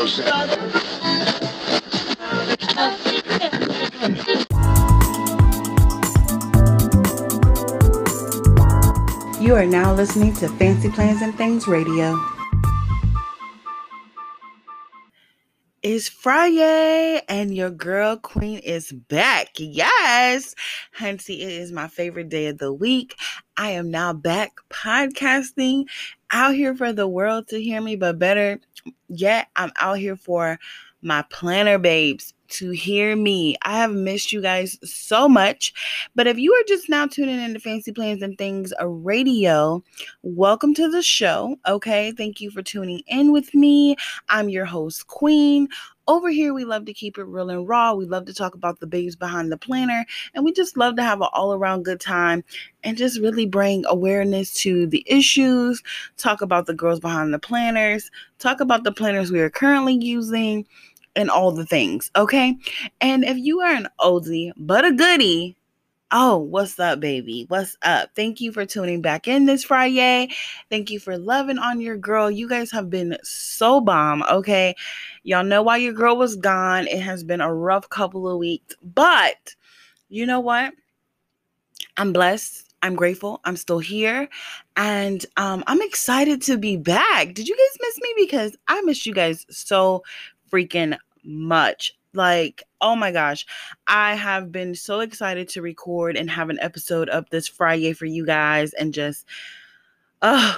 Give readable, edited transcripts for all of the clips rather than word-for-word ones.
You are now listening to Fancy Plans and Things Radio. It's Friday and your girl Queen is back. Yes, Hunty, it is my favorite day of the week. I am now back podcasting, out here for the world to hear me, but better yet, I'm out here for my planner babes to hear me. I have missed you guys so much, but if you are just now tuning in to Fancy Plans and Things Radio, welcome to the show. Okay, thank you for tuning in with me. I'm your host, Queen. Over here, we love to keep it real and raw. We love to talk about the babes behind the planner, and we just love to have an all-around good time and just really bring awareness to the issues, talk about the girls behind the planners, talk about the planners we are currently using, and all the things, okay? And if you are an oldie but a goodie, oh, what's up, baby? What's up? Thank you for tuning back in this Friday. Thank you for loving on your girl. You guys have been so bomb, okay? Y'all know why your girl was gone. It has been a rough couple of weeks, but you know what? I'm blessed. I'm grateful. I'm still here. And I'm excited to be back. Did you guys miss me? Because I missed you guys so freaking much. Like, oh my gosh, I have been so excited to record and have an episode up this Friday for you guys, and I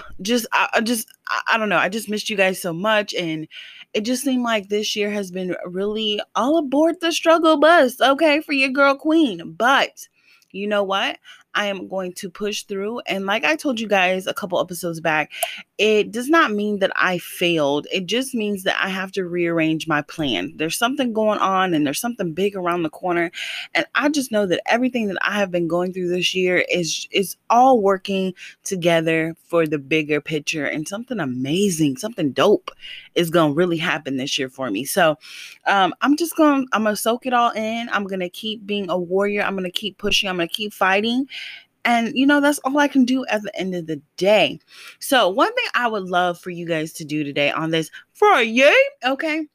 don't know. I just missed you guys so much, and it just seemed like this year has been really all aboard the struggle bus, okay, for your girl Queen. But you know what? I am going to push through. And like I told you guys a couple episodes back, it does not mean that I failed. It just means that I have to rearrange my plan. There's something going on and there's something big around the corner. And I just know that everything that I have been going through this year is all working together for the bigger picture, and something amazing, something dope is going to really happen this year for me. So I'm going to soak it all in. I'm going to keep being a warrior. I'm going to keep pushing. I'm going to keep fighting. And, that's all I can do at the end of the day. So one thing I would love for you guys to do today on this Friday, okay,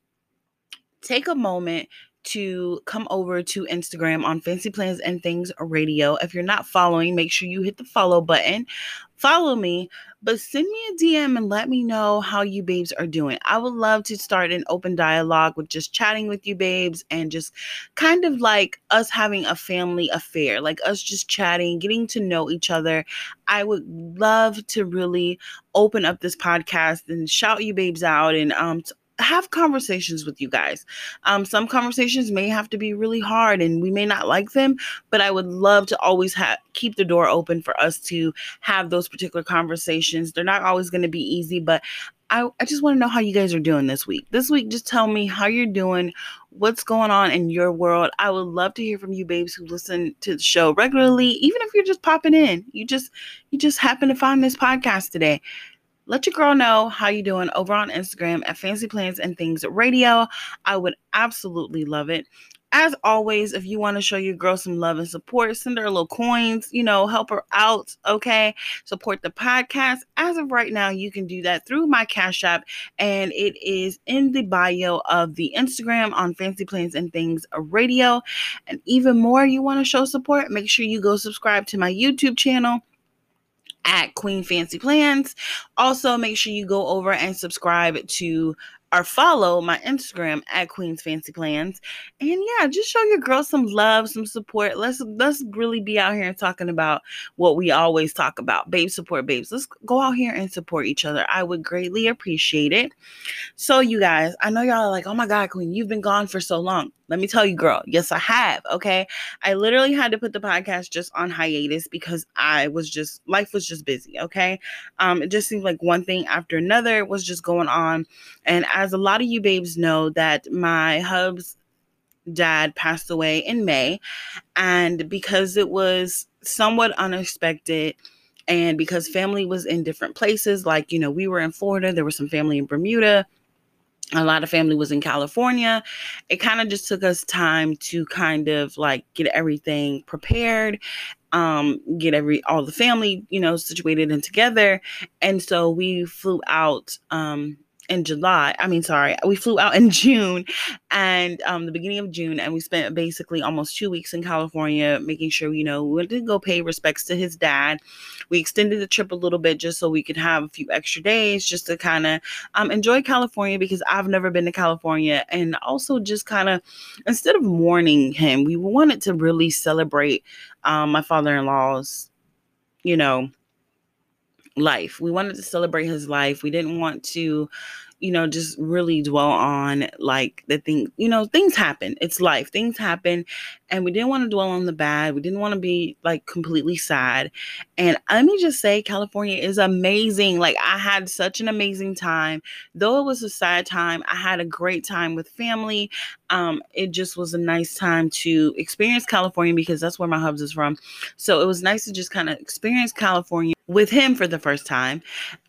take a moment to come over to Instagram on Fancy Plans and Things Radio. If you're not following, make sure you hit the follow button. Follow me, but send me a DM and let me know how you babes are doing. I would love to start an open dialogue with just chatting with you babes, and just kind of like us having a family affair, like us just chatting, getting to know each other. I would love to really open up this podcast and shout you babes out, and have conversations with you guys. Some conversations may have to be really hard and we may not like them, but I would love to always keep the door open for us to have those particular conversations. They're not always going to be easy, but I just want to know how you guys are doing this week. This week, just tell me how you're doing, what's going on in your world. I would love to hear from you babes who listen to the show regularly, even if you're just popping in. You just happen to find this podcast today. Let your girl know how you doing over on Instagram at Fancy Plans and Things Radio. I would absolutely love it. As always, if you want to show your girl some love and support, send her a little coins, help her out, okay? Support the podcast. As of right now, you can do that through my Cash App, and it is in the bio of the Instagram on Fancy Plans and Things Radio. And even more, you want to show support, make sure you go subscribe to my YouTube channel at Queen Fancy Plans. Also, make sure you go over and subscribe to or follow my Instagram at Queen's Fancy Plans. And yeah, just show your girl some love, some support. Let's really be out here and talking about what we always talk about. Babe, support babes. Let's go out here and support each other. I would greatly appreciate it. So you guys, I know y'all are like, oh my God, Queen, you've been gone for so long. Let me tell you, girl, yes, I have. Okay. I literally had to put the podcast just on hiatus because life was just busy. Okay. It just seemed like one thing after another was just going on. And as a lot of you babes know, that my hub's dad passed away in May. And because it was somewhat unexpected, and because family was in different places, like, we were in Florida, there was some family in Bermuda, a lot of family was in California. It kind of just took us time to kind of like get everything prepared, get all the family, situated and together. And so we flew out in July. I mean, sorry, we flew out in June and the beginning of June, and we spent basically almost 2 weeks in California, making sure, we went to go pay respects to his dad. We extended the trip a little bit just so we could have a few extra days just to kind of enjoy California, because I've never been to California. And also just kind of, instead of mourning him, we wanted to really celebrate my father-in-law's, life. We wanted to celebrate his life. We didn't want to, just really dwell on like the thing, things happen. It's life. Things happen. And we didn't want to dwell on the bad. We didn't want to be like completely sad. And let me just say, California is amazing. Like, I had such an amazing time. Though it was a sad time, I had a great time with family. It just was a nice time to experience California, because that's where my hubs is from. So it was nice to just kind of experience California with him for the first time.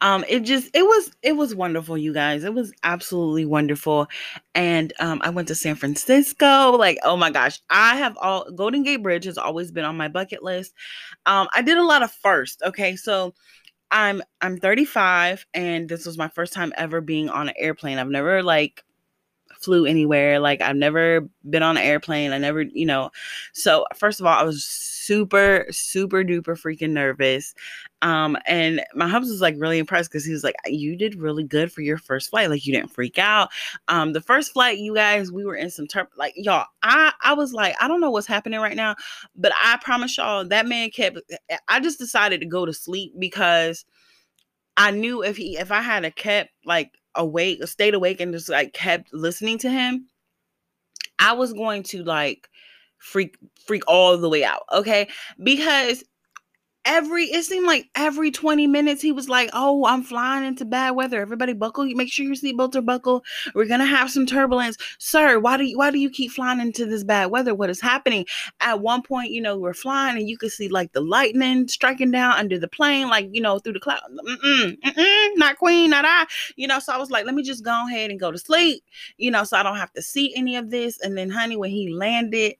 It was wonderful, you guys. It was absolutely wonderful. And I went to San Francisco. Like, oh my gosh, Golden Gate Bridge has always been on my bucket list. I did a lot of first. Okay, so I'm 35, and this was my first time ever being on an airplane. I've never like flew anywhere. Like, I've never been on an airplane. I never, so first of all, I was super, super duper freaking nervous. And my husband was like really impressed, because he was like, you did really good for your first flight. Like, you didn't freak out. The first flight, you guys, we were in some like, y'all, I was like, I don't know what's happening right now, but I promise y'all, that man I just decided to go to sleep, because I knew if I had a kept like awake, stayed awake, and just like kept listening to him, I was going to like freak all the way out. Okay. Because it seemed like every 20 minutes he was like, oh, I'm flying into bad weather. Everybody buckle, make sure your seatbelts are buckled. We're going to have some turbulence. Sir, why do you keep flying into this bad weather? What is happening? At one point, we're flying and you could see like the lightning striking down under the plane, like, through the cloud. Not queen, not I, so I was like, let me just go ahead and go to sleep, so I don't have to see any of this. And then, honey, when he landed,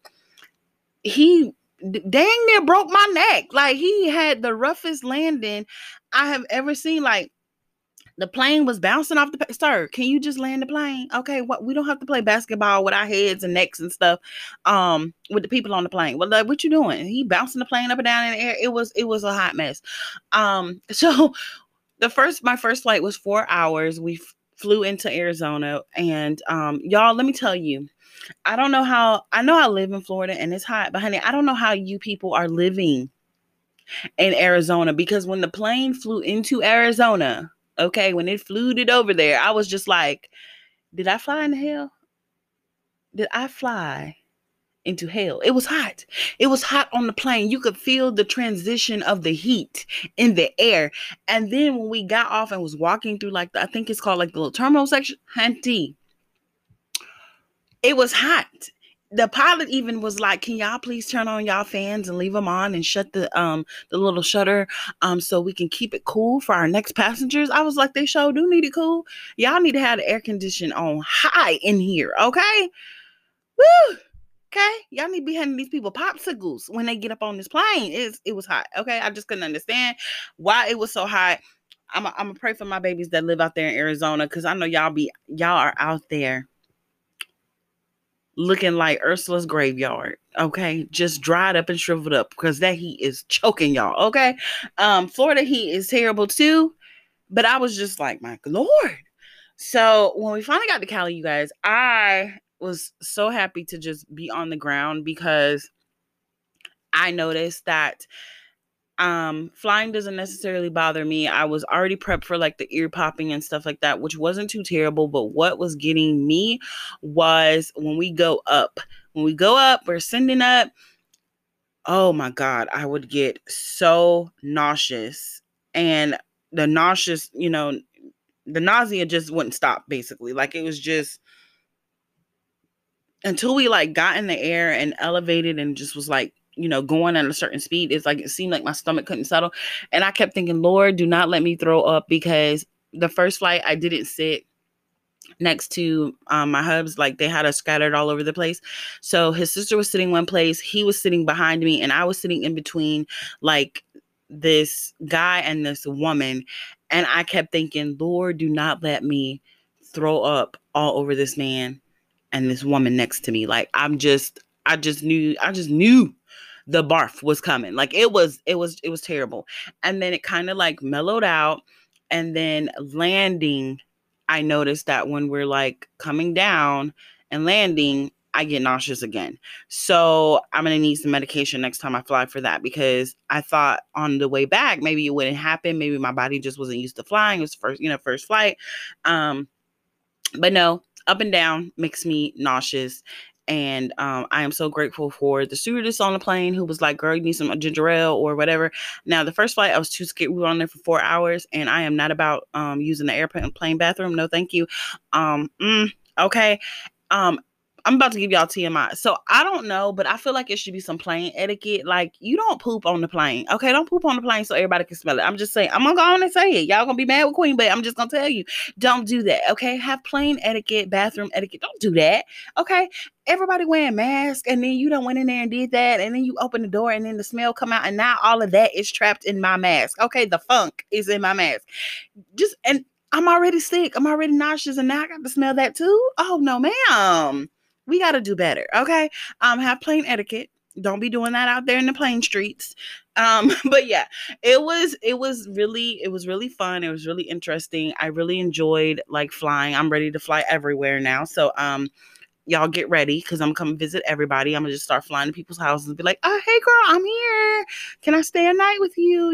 he dang near broke my neck. Like, he had the roughest landing I have ever seen. Like, the plane was bouncing off the sir, can you just land the plane? Okay, what, we don't have to play basketball with our heads and necks and stuff with the people on the plane. Well, like, what you doing? He bouncing the plane up and down in the air. It was a hot mess. So my first flight was 4 hours. We flew into Arizona, and y'all, let me tell you, I know I live in Florida and it's hot, but honey, I don't know how you people are living in Arizona, because when the plane flew into Arizona, okay, when it flew it over there, I was just like, did I fly into hell? Did I fly into hell? It was hot. It was hot on the plane. You could feel the transition of the heat in the air. And then when we got off and was walking through like I think it's called like the little terminal section, honey, it was hot. The pilot even was like, can y'all please turn on y'all fans and leave them on and shut the little shutter so we can keep it cool for our next passengers? I was like, they sure do need it cool. Y'all need to have the air conditioning on high in here, okay? Woo! Okay? Y'all need to be handing these people popsicles when they get up on this plane. It was hot, okay? I just couldn't understand why it was so hot. I'm gonna pray for my babies that live out there in Arizona, because I know y'all are out there looking like Ursula's graveyard, okay? Just dried up and shriveled up, because that heat is choking y'all, okay? Florida heat is terrible too, but I was just like, my Lord. So when we finally got to Cali, you guys, I was so happy to just be on the ground, because I noticed that flying doesn't necessarily bother me. I was already prepped for like the ear popping and stuff like that, which wasn't too terrible. But what was getting me was when we go up, we're sending up. Oh my God, I would get so nauseous, and the nausea just wouldn't stop, basically. Like, it was just until we like got in the air and elevated and just was like, going at a certain speed. It's like, it seemed like my stomach couldn't settle. And I kept thinking, Lord, do not let me throw up, because the first flight I didn't sit next to my hubs. Like, they had us scattered all over the place. So his sister was sitting one place, he was sitting behind me, and I was sitting in between like this guy and this woman. And I kept thinking, Lord, do not let me throw up all over this man and this woman next to me. Like I just knew the barf was coming. Like it was terrible. And then it kind of like mellowed out. And then landing, I noticed that when we're like coming down and landing, I get nauseous again. So I'm gonna need some medication next time I fly for that, because I thought on the way back maybe it wouldn't happen. Maybe my body just wasn't used to flying. It was first flight. But no, up and down makes me nauseous. And I am so grateful for the stewardess on the plane who was like, girl, you need some ginger ale or whatever. Now, the first flight, I was too scared. We were on there for 4 hours, and I am not about using the airplane bathroom. No, thank you. Okay. Um, I'm about to give y'all TMI. So I don't know, but I feel like it should be some plane etiquette. Like, you don't poop on the plane. Okay, don't poop on the plane so everybody can smell it. I'm just saying, I'm gonna go on and say it. Y'all gonna be mad with Queen, but I'm just gonna tell you, don't do that. Okay, have plane etiquette, bathroom etiquette. Don't do that. Okay. Everybody wearing masks, and then you done went in there and did that, and then you open the door and then the smell come out, and now all of that is trapped in my mask. Okay, the funk is in my mask. And I'm already sick. I'm already nauseous, and now I got to smell that too. Oh no, ma'am. We got to do better. Okay. Have plane etiquette. Don't be doing that out there in the plane streets. But yeah, it was really fun. It was really interesting. I really enjoyed like flying. I'm ready to fly everywhere now. So y'all get ready, because I'm coming visit everybody. I'm gonna just start flying to people's houses and be like, oh, hey girl, I'm here. Can I stay a night with you?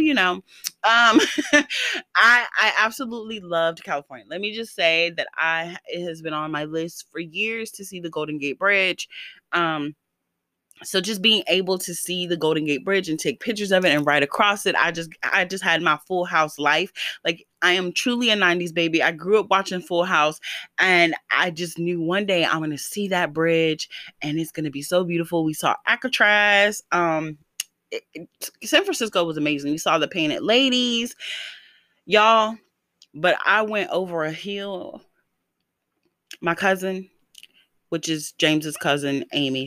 I absolutely loved California. Let me just say that it has been on my list for years to see the Golden Gate Bridge. So just being able to see the Golden Gate Bridge and take pictures of it and ride across it, I just had my Full House life. Like, I am truly a 90s baby. I grew up watching Full House, and I just knew one day I'm going to see that bridge and it's going to be so beautiful. We saw Alcatraz. San Francisco was amazing. We saw the Painted Ladies, y'all, but I went over a hill. My cousin, which is James's cousin, Amy,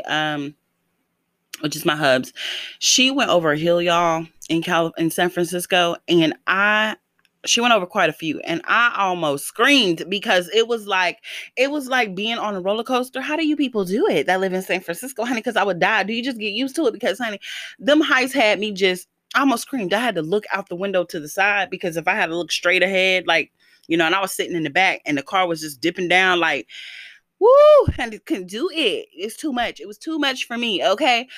which is my hubs, she went over a hill, y'all, in San Francisco, and she went over quite a few, and I almost screamed, because it was like being on a roller coaster. How do you people do it that live in San Francisco, honey? Because I would die. Do you just get used to it? Because, honey, them heights had me just I almost screamed. I had to look out the window to the side, because if I had to look straight ahead, like, and I was sitting in the back and the car was just dipping down, like, woo, and it couldn't do it. It's too much. It was too much for me. Okay.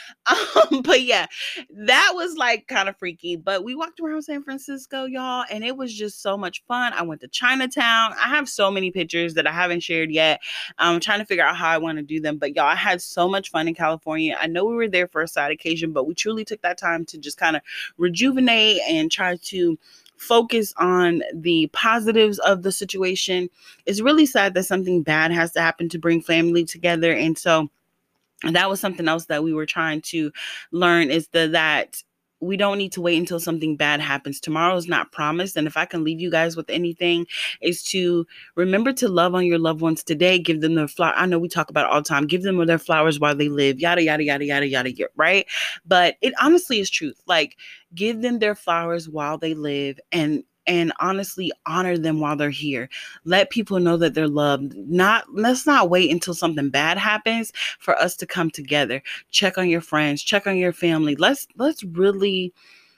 But yeah, that was like kind of freaky. But we walked around San Francisco, y'all, and it was just so much fun. I went to Chinatown. I have so many pictures that I haven't shared yet. I'm trying to figure out how I want to do them. But y'all, I had so much fun in California. I know we were there for a side occasion, but we truly took that time to just kind of rejuvenate and try to focus on the positives of the situation. It's really sad that something bad has to happen to bring family together. And so that was something else that we were trying to learn, is that we don't need to wait until something bad happens. Tomorrow is not promised. And if I can leave you guys with anything, is to remember to love on your loved ones today. Give them their flower. I know we talk about it all the time. Give them their flowers while they live. Yada, yada, yada, yada, yada, right? But it honestly is truth. Like, give them their flowers while they live, and honestly honor them while they're here. Let people know that they're loved. Let's not wait until something bad happens for us to come together. Check on your friends, check on your family. Let's really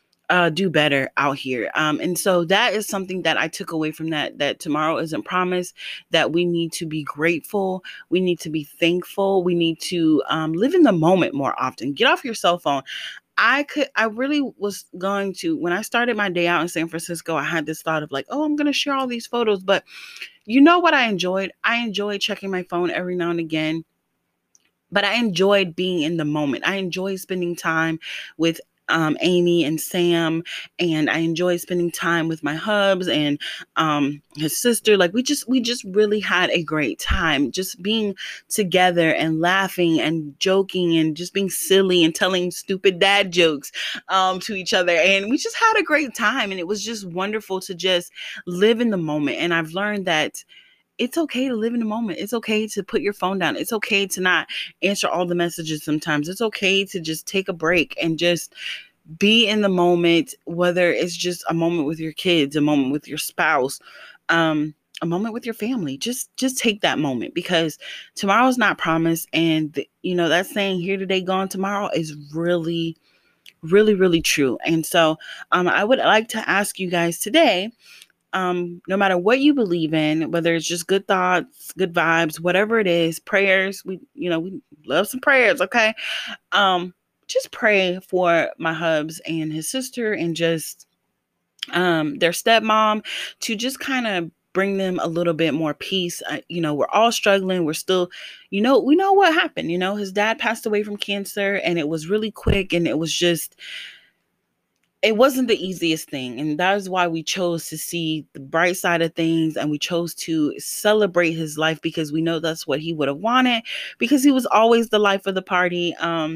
do better out here. And so that is something that I took away from that tomorrow isn't promised, that we need to be grateful. We need to be thankful. We need to live in the moment more often. Get off your cell phone. I really was going to, when I started my day out in San Francisco, I had this thought of like, oh, I'm going to share all these photos. But you know what I enjoyed? I enjoyed checking my phone every now and again, but I enjoyed being in the moment. I enjoyed spending time with Amy and Sam, and I enjoyed spending time with my hubs and his sister. Like, we just really had a great time, just being together and laughing and joking and just being silly and telling stupid dad jokes to each other. And we just had a great time, and it was just wonderful to just live in the moment. And I've learned that it's okay to live in the moment. It's okay to put your phone down. It's okay to not answer all the messages sometimes. It's okay to just take a break and just be in the moment, whether it's just a moment with your kids, a moment with your spouse. a moment with your family. Just take that moment, because tomorrow's not promised. And that saying, here today, gone tomorrow, is really, really, really true. And so I would like to ask you guys today, no matter what you believe in, whether it's just good thoughts, good vibes, whatever it is, prayers, we love some prayers, okay? Just pray for my hubs and his sister, and just their stepmom, to just kind of bring them a little bit more peace. We're all struggling. We're still, we know what happened. His dad passed away from cancer, and it was really quick, and it wasn't the easiest thing. And that is why we chose to see the bright side of things, and we chose to celebrate his life, because we know that's what he would have wanted, because he was always the life of the party.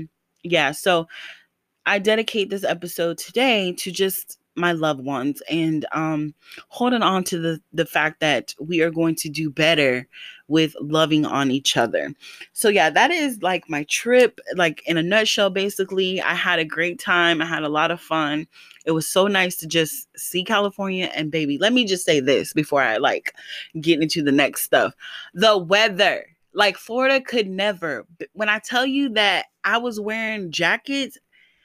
So I dedicate this episode today to just my loved ones, and holding on to the fact that we are going to do better with loving on each other. So yeah, that is like my trip, like in a nutshell. Basically, I had a great time. I had a lot of fun. It was so nice to just see California. And baby, let me just say this before I get into the next stuff. The weather, like Florida could never. When I tell you that I was wearing jackets,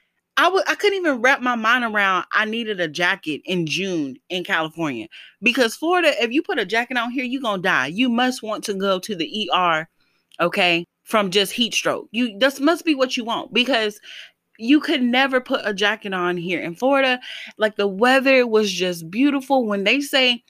I couldn't even wrap my mind around I needed a jacket in June in California, because Florida, if you put a jacket on here, you're going to die. You must want to go to the ER, okay, from just heat stroke. This must be what you want, because you could never put a jacket on here in Florida. Like, the weather was just beautiful. When they say,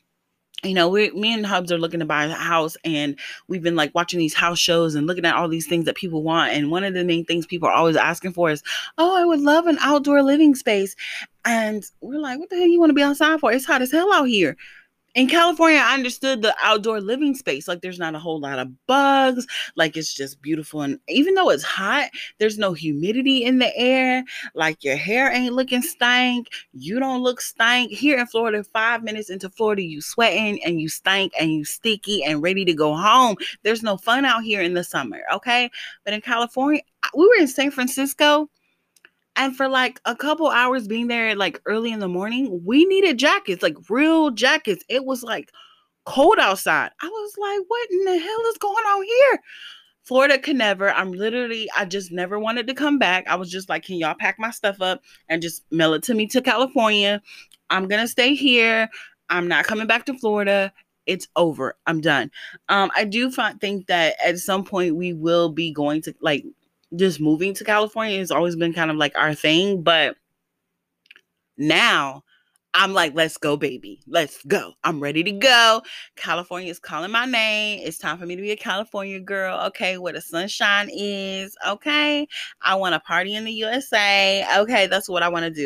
me and Hubs are looking to buy a house, and we've been watching these house shows and looking at all these things that people want. And one of the main things people are always asking for is, oh, I would love an outdoor living space. And we're like, what the hell you want to be outside for? It's hot as hell out here. In California, I understood the outdoor living space. There's not a whole lot of bugs. It's just beautiful. And even though it's hot, there's no humidity in the air. Your hair ain't looking stank. You don't look stank. Here in Florida, 5 minutes into Florida, you sweating and you stank and you sticky and ready to go home. There's no fun out here in the summer, okay? But in California, we were in San Francisco. And for a couple hours being there early in the morning, we needed jackets, real jackets. It was cold outside. I was like, what in the hell is going on here? Florida could never. I just never wanted to come back. I was just like, can y'all pack my stuff up and just mail it to me to California? I'm going to stay here. I'm not coming back to Florida. It's over. I'm done. I do think that at some point we will be going to just moving to California. Has always been kind of our thing, but now I'm like, let's go, baby. Let's go. I'm ready to go. California is calling my name. It's time for me to be a California girl, okay, where the sunshine is, okay? I want to party in the USA, okay? That's what I want to do.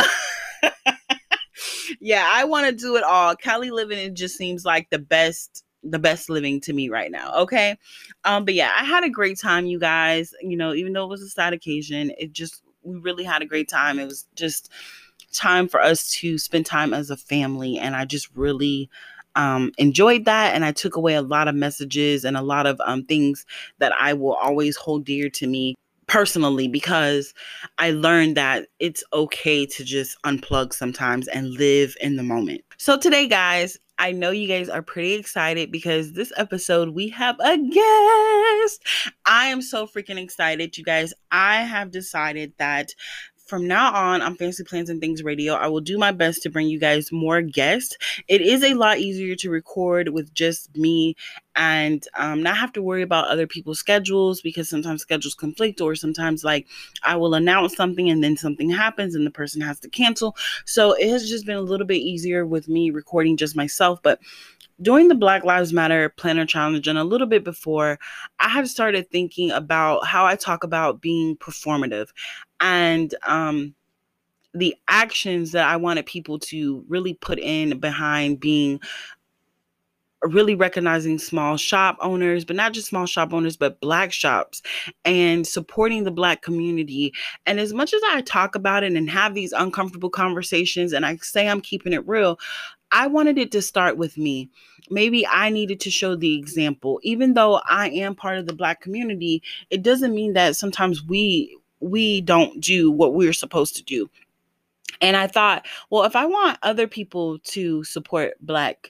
Yeah, I want to do it all. Cali living, it just seems like the best living to me right now, okay? But yeah, I had a great time, you guys. Even though it was a sad occasion, we really had a great time. It was just time for us to spend time as a family, and I just really enjoyed that. And I took away a lot of messages and a lot of things that I will always hold dear to me personally, because I learned that it's okay to just unplug sometimes and live in the moment. So today, guys, I know you guys are pretty excited, because this episode we have a guest. I am so freaking excited, you guys. I have decided that from now on Fancy Plans and Things Radio, I will do my best to bring you guys more guests. It is a lot easier to record with just me, and not have to worry about other people's schedules, because sometimes schedules conflict, or sometimes I will announce something and then something happens and the person has to cancel. So it has just been a little bit easier with me recording just myself. But during the Black Lives Matter Planner Challenge, and a little bit before, I have started thinking about how I talk about being performative, and the actions that I wanted people to really put in behind being really recognizing small shop owners, but not just small shop owners, but Black shops, and supporting the Black community. And as much as I talk about it and have these uncomfortable conversations, and I say I'm keeping it real, I wanted it to start with me. Maybe I needed to show the example. Even though I am part of the Black community, it doesn't mean that sometimes we don't do what we're supposed to do. And I thought, well, if I want other people to support Black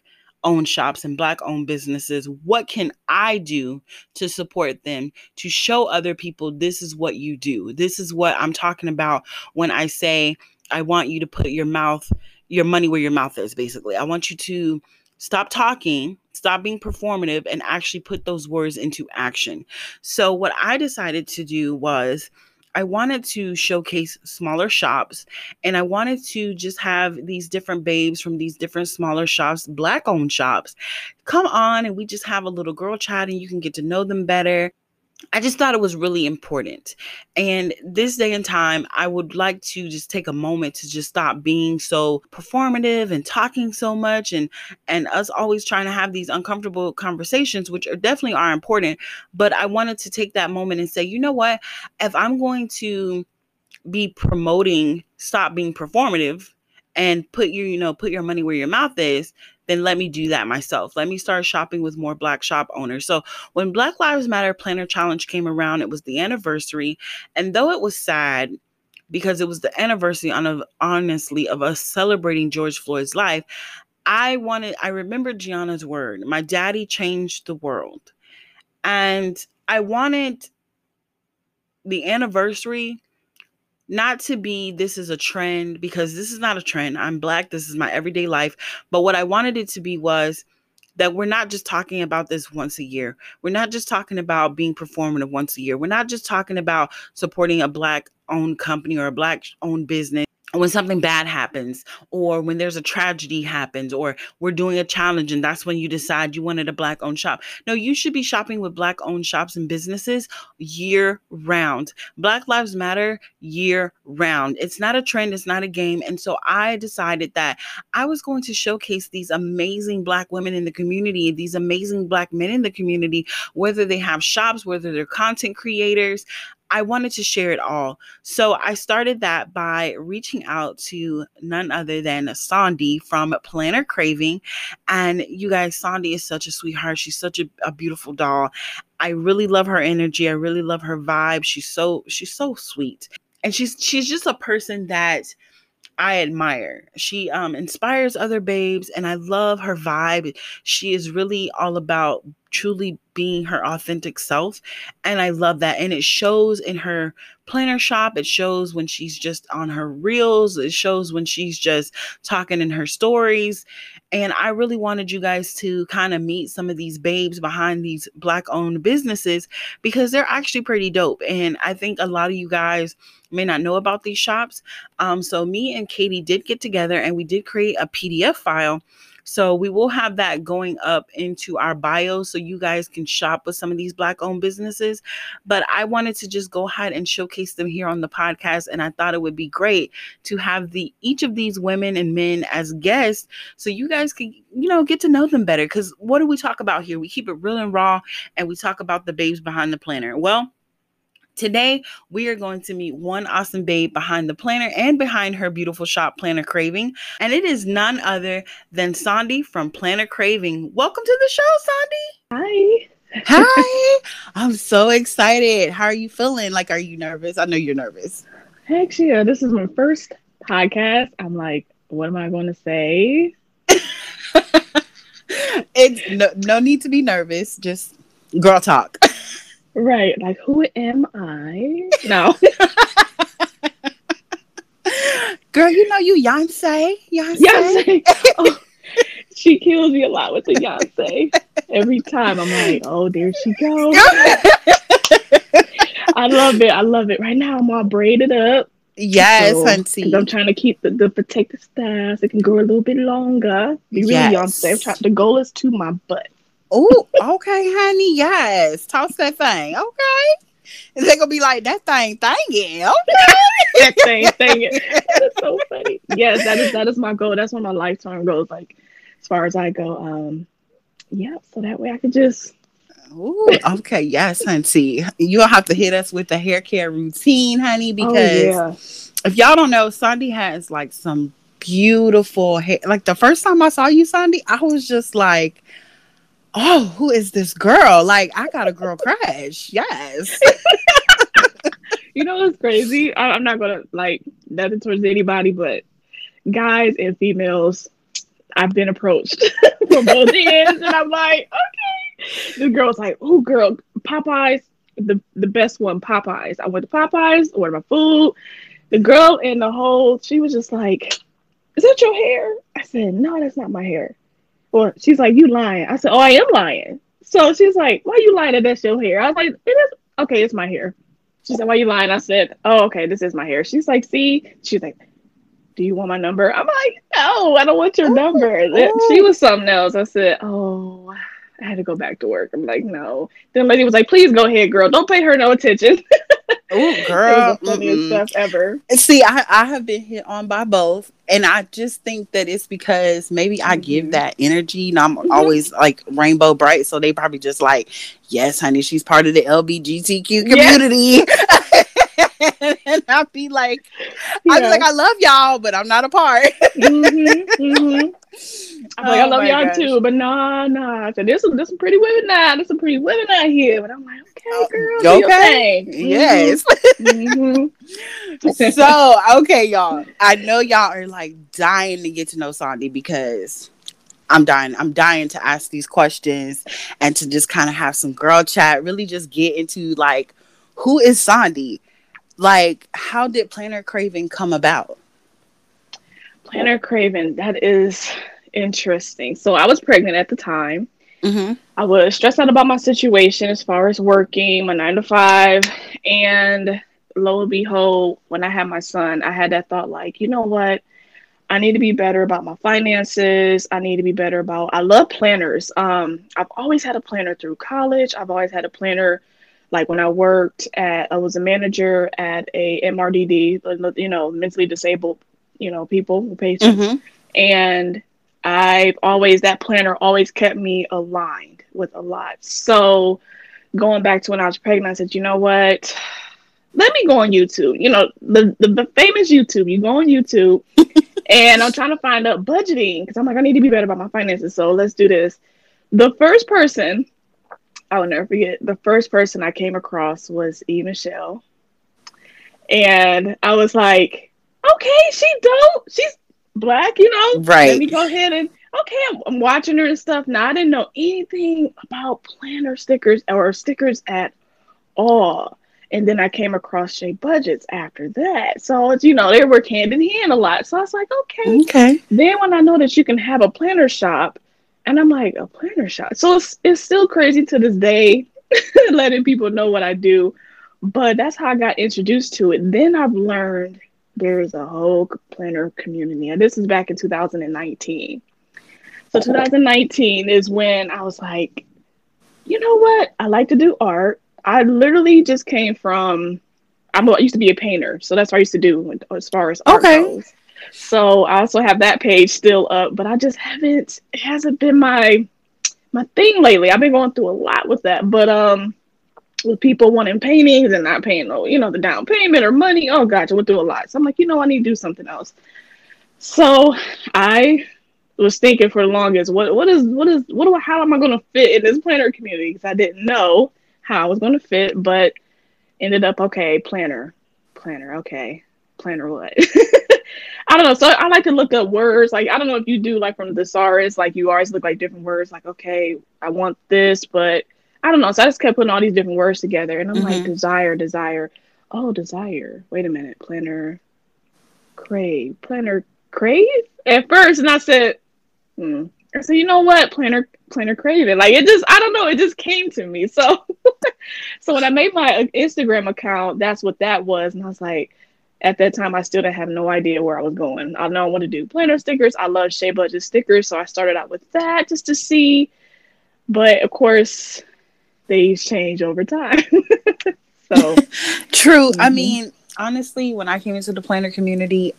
owned shops and Black owned businesses. What can I do to support them, to show other people this is what you do? This is what I'm talking about when I say I want you to put your money where your mouth is, basically. I want you to stop talking, stop being performative, and actually put those words into action. So what I decided to do was I wanted to showcase smaller shops, and I wanted to just have these different babes from these different smaller shops, Black owned shops, come on, and we just have a little girl chat and you can get to know them better. I just thought it was really important. And this day and time, I would like to just take a moment to just stop being so performative and talking so much, and us always trying to have these uncomfortable conversations, which definitely are important. But I wanted to take that moment and say, you know what? If I'm going to be promoting stop being performative and put your money where your mouth is, then let me do that myself. Let me start shopping with more Black shop owners. So when Black Lives Matter Planner Challenge came around, it was the anniversary. And though it was sad because it was the anniversary honestly of us celebrating George Floyd's life, I remember Gianna's word, my daddy changed the world. And I wanted the anniversary not to be, this is a trend, because this is not a trend. I'm Black. This is my everyday life. But what I wanted it to be was that we're not just talking about this once a year. We're not just talking about being performative once a year. We're not just talking about supporting a Black owned company or a Black owned business when something bad happens, or when there's a tragedy happens, or we're doing a challenge and that's when you decide you wanted a Black owned shop. No, you should be shopping with Black owned shops and businesses year round. Black Lives Matter year round. It's not a trend. It's not a game. And so I decided that I was going to showcase these amazing Black women in the community, these amazing Black men in the community, whether they have shops, whether they're content creators. I wanted to share it all. So I started that by reaching out to none other than Sandy from Planner Craving. And you guys, Sandy is such a sweetheart. She's such a beautiful doll. I really love her energy. I really love her vibe. She's so sweet. And she's just a person that I admire. She inspires other babes, and I love her vibe. She is really all about truly being her authentic self, and I love that. And it shows in her planner shop. It shows when she's just on her reels. It shows when she's just talking in her stories. And I really wanted you guys to kind of meet some of these babes behind these Black owned businesses, because they're actually pretty dope. And I think a lot of you guys may not know about these shops. So me and Katie did get together and we did create a PDF file. So we will have that going up into our bio so you guys can shop with some of these Black owned businesses. But I wanted to just go ahead and showcase them here on the podcast. And I thought it would be great to have each of these women and men as guests so you guys can, get to know them better. Because what do we talk about here? We keep it real and raw, and we talk about the babes behind the planner. Well, today, we are going to meet one awesome babe behind the planner and behind her beautiful shop, Planner Craving. And it is none other than Sandy from Planner Craving. Welcome to the show, Sandy. Hi. Hi. I'm so excited. How are you feeling? Like, are you nervous? I know you're nervous. Actually, this is my first podcast. I'm like, what am I going to say? It's no need to be nervous. Just girl talk. Right. Like, who am I? No. Girl, you Beyonce. Beyonce. Oh, she kills me a lot with the Beyonce. Every time I'm like, oh, there she goes. I love it. I love it. Right now I'm all braided up. Yes, hunty. Because I'm trying to keep the protective style so it can grow a little bit longer. Be really Beyonce. The goal is to my butt. Oh, okay, honey. Yes. Toss that thing. Okay. And they're going to be like, that thing thingy. Okay. That thing thingy. That's so funny. Yes, that is my goal. That's one of my lifetime goals. Like, as far as I go. Yeah, so that way I can just. Ooh, okay. Yes, honey. You'll have to hit us with the hair care routine, honey, because if y'all don't know, Sandy has like some beautiful hair. Like the first time I saw you, Sandy, I was just like, oh, who is this girl? Like, I got a girl crush. Yes. It's crazy. I'm not going to like nothing towards anybody, but guys and females, I've been approached from both ends. And I'm like, okay. The girl's like, oh, girl, Popeyes, the best one, Popeyes. I went to Popeyes, ordered my food. The girl in the whole, she was just like, is that your hair? I said, no, that's not my hair. Well, she's like, you lying. I said, oh, I am lying. So she's like, why you lying that that's your hair? I was like, it is. Okay, it's my hair. She said, why you lying? I said, oh, okay, this is my hair. She's like, see? She's like, do you want my number? I'm like, no, I don't want your number. She was something else. I said, oh, I had to go back to work. I'm like, no. Then the lady was like, please go ahead, girl. Don't pay her no attention. Oh, It was the girl. funniest stuff ever. See, I have been hit on by both. And I just think that it's because maybe I give Mm-hmm. that energy and I'm Mm-hmm. always like rainbow bright. So they probably just like, yes, honey, she's part of the LBGTQ Yes. community. And I'd be Yeah. like, I love y'all, but I'm not a part. Mm-hmm. Mm-hmm. I'm like, I Oh love my y'all gosh. too, but nah, nah. I said, there's some pretty women now. There's some pretty women out here. But I'm like, okay, Oh, girl, do your okay. thing. Yes. Mm-hmm. Mm-hmm. So, okay, y'all. I know y'all are like dying to get to know Sandy because I'm dying. I'm dying to ask these questions and to just kind of have some girl chat. Really, just get into like, who is Sandy? Like, how did Planner Craving come about? Planner craving, that is interesting. So I was pregnant at the time. Mm-hmm. I was stressed out about my situation as far as working, my 9 to 5. And lo and behold, when I had my son, I had that thought like, you know what? I need to be better about my finances. I need to be better about, I love planners. I've always had a planner through college. I've always had a planner like when I worked at, I was a manager at a MRDD, mentally disabled, people, patients. Mm-hmm. And I've always, that planner always kept me aligned with a lot. So going back to when I was pregnant, I said, you know what? Let me go on YouTube. The famous YouTube. You go on YouTube and I'm trying to find out budgeting because I'm like, I need to be better about my finances. So let's do this. The first person, I will never forget, the first person I came across was E. Michelle. And I was like, okay, she dope. She's black, Let Right. me go ahead and, okay, I'm watching her and stuff. Now, I didn't know anything about planner stickers or stickers at all. And then I came across Shea Budgets after that. So, they work hand in hand a lot. So I was like, okay. Okay. Then when I know that you can have a planner shop, and I'm like, a planner shop. So it's still crazy to this day, letting people know what I do. But that's how I got introduced to it. Then I've learned there is a whole planner community. And this is back in 2019. So 2019 is when I was like, you know what? I like to do art. I literally just came from, I used to be a painter. So that's what I used to do as far as art Okay. goes. So I also have that page still up, but I just haven't, it hasn't been my thing lately. I've been going through a lot with that. But with people wanting paintings and not paying the down payment or money. Oh gosh, I went through a lot. So I'm like, I need to do something else. So I was thinking for the longest, how am I going to fit in this planner community? Because I didn't know how I was going to fit, but ended up, okay, planner, okay, planner what? I don't know. So I like to look up words. Like, I don't know if you do like from the thesaurus, like you always look like different words, like, okay, I want this, but I don't know. So I just kept putting all these different words together and I'm like, Mm-hmm. desire. Oh, desire. Wait a minute. Planner crave at first. And I said, I said, you know what? Planner craving. Like it just, I don't know. It just came to me. So, so when I made my Instagram account, that's what that was. And I was like, at that time, I still didn't have no idea where I was going. I know I want to do planner stickers. I love Shea Budget stickers. So I started out with that just to see. But of course, these change over time. So, True. I mhm. mean, honestly, when I came into the planner community,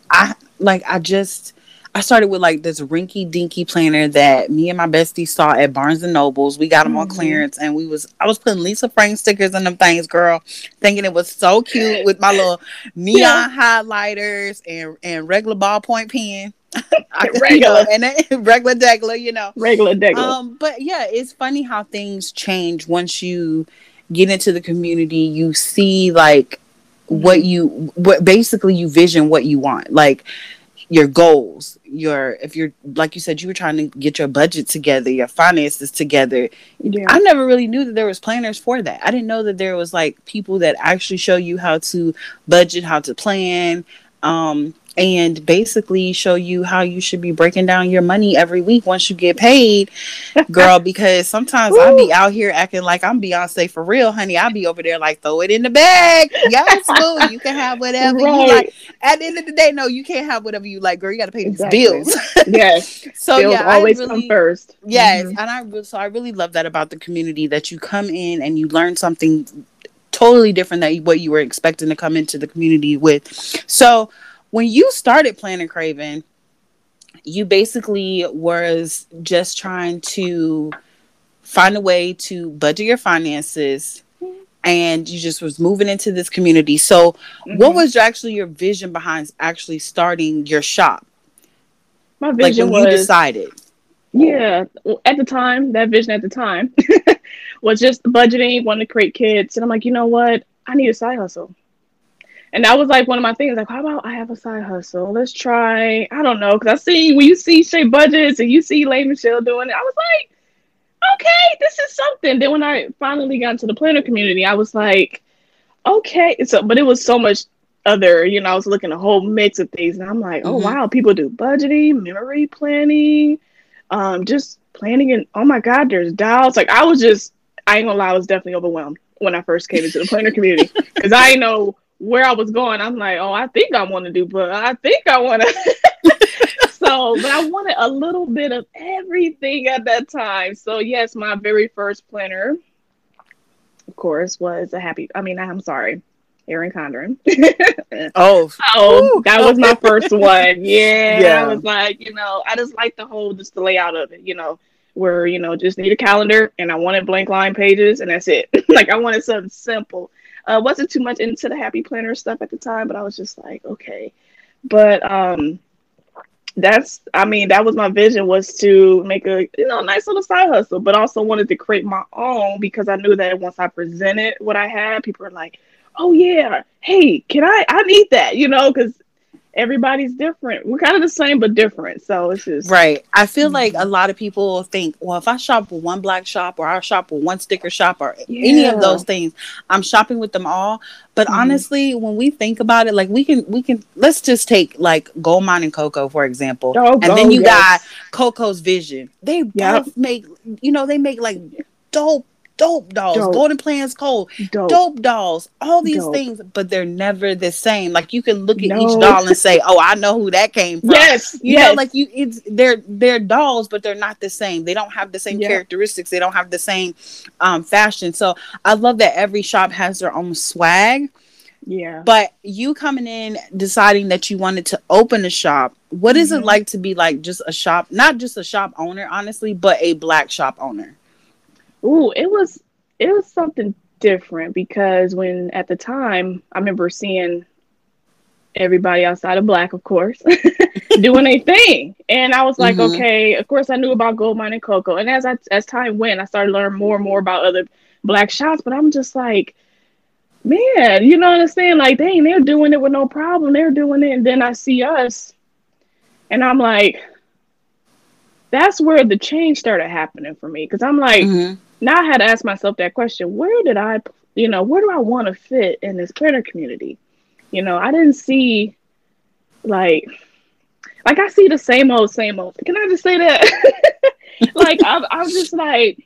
I started with like this rinky dinky planner that me and my bestie saw at Barnes and Nobles. We got them on Mhm. clearance and I was putting Lisa Frank stickers in them things, girl, thinking it was so cute with my little Yeah, neon highlighters and regular ballpoint pen. regular, And then regular degular. regular. But yeah, it's funny how things change once you get into the community. You see like Mhm. what basically you vision what you want. Like your goals, your, if you're, like you said, you were trying to get your budget together, your finances together. Yeah. I never really knew that there was planners for that. I didn't know that there was like people that actually show you how to budget, how to plan, and basically show you how you should be breaking down your money every week once you get paid, girl. Because sometimes I Woo! be out here acting like I'm Beyonce for real, honey. I be over there like, throw it in the bag. Yes, boo. You can have whatever you like. Right. At the end of the day, no, you can't have whatever you like, girl. You got to pay these Exactly. bills. Yes. So Bills yeah, I always come really, first. yes, and I really love that about the community, that you come in and you learn something totally different than what you were expecting to come into the community with. So when you started Planet Craven, you basically was just trying to find a way to budget your finances, and you just was moving into this community. So what Mm-hmm. was actually your vision behind actually starting your shop? My Like vision when you was, decided. yeah, well, at the time, that vision at the time was just budgeting, wanting to create kids. And I'm like, you know what? I need a side hustle. And that was like one of my things. Like, how about I have a side hustle? Let's try. I don't know. Because I see when you see Shay Budgets and you see Lady Michelle doing it, I was like, okay, this is something. Then when I finally got into the planner community, I was like, okay. So, but it was so much other, I was looking at a whole mix of things. And I'm like, oh, Mm-hmm. wow, people do budgeting, memory planning, just planning. And oh my God, there's dials. Like, I ain't gonna lie, I was definitely overwhelmed when I first came into the planner community because I didn't know where I was going. I'm like, oh, I think I want to do, but I think I want to. So, but I wanted a little bit of everything at that time. So, yes, my very first planner, of course, was I'm sorry, Erin Condren. Oh, Oh, whew. that was my first one. Yeah, I Yeah. was like, I just like just the layout of it, where, just need a calendar and I wanted blank line pages and that's it. Like I wanted something simple. Wasn't too much into the happy planner stuff at the time, but I was just like, okay. But that was my vision, was to make a nice little side hustle, but also wanted to create my own because I knew that once I presented what I had, people were like, oh yeah, hey, I need that, because everybody's different. We're kind of the same but different, so it's just. Right. I feel like a Mhm. lot of people think, well, if I shop with one black shop or I shop with one sticker shop or any of Yeah. those things, I'm shopping with them all. But Hmm. honestly, when we think about it, like we can let's just take like Gold Mine and Coco, for example. Oh, And then go, you got yes. Coco's Vision. They Yep. both make, they make like dope, dope dolls. Dope. Golden Plans Cold, Dope. dope dolls, all these Dope. things, but they're never the same. Like you can look at each No. doll and say, oh, I know who that came from. Yes. Like Yes. it's they're dolls, but they're not the same. They don't have the same Yep. characteristics. They don't have the same fashion. So I love that every shop has their own swag. Yeah. But you coming in deciding that you wanted to open a shop, what is it Hmm. like to be like just a shop, not just a shop owner, honestly, but a black shop owner? Ooh, it was something different because when at the time I remember seeing everybody outside of black, of course, doing a thing. And I was like, Mm-hmm. okay, of course I knew about Gold Mine and Coco. And as time went, I started to learn more and more about other black shops, but I'm just like, man, you know what I'm saying? Like, dang, they're doing it with no problem. They're doing it. And then I see us and I'm like, that's where the change started happening for me. Cause I'm like, Mm-hmm. now I had to ask myself that question. Where do I want to fit in this planner community? I didn't see like I see the same old, same old. Can I just say that? Like I'm just like,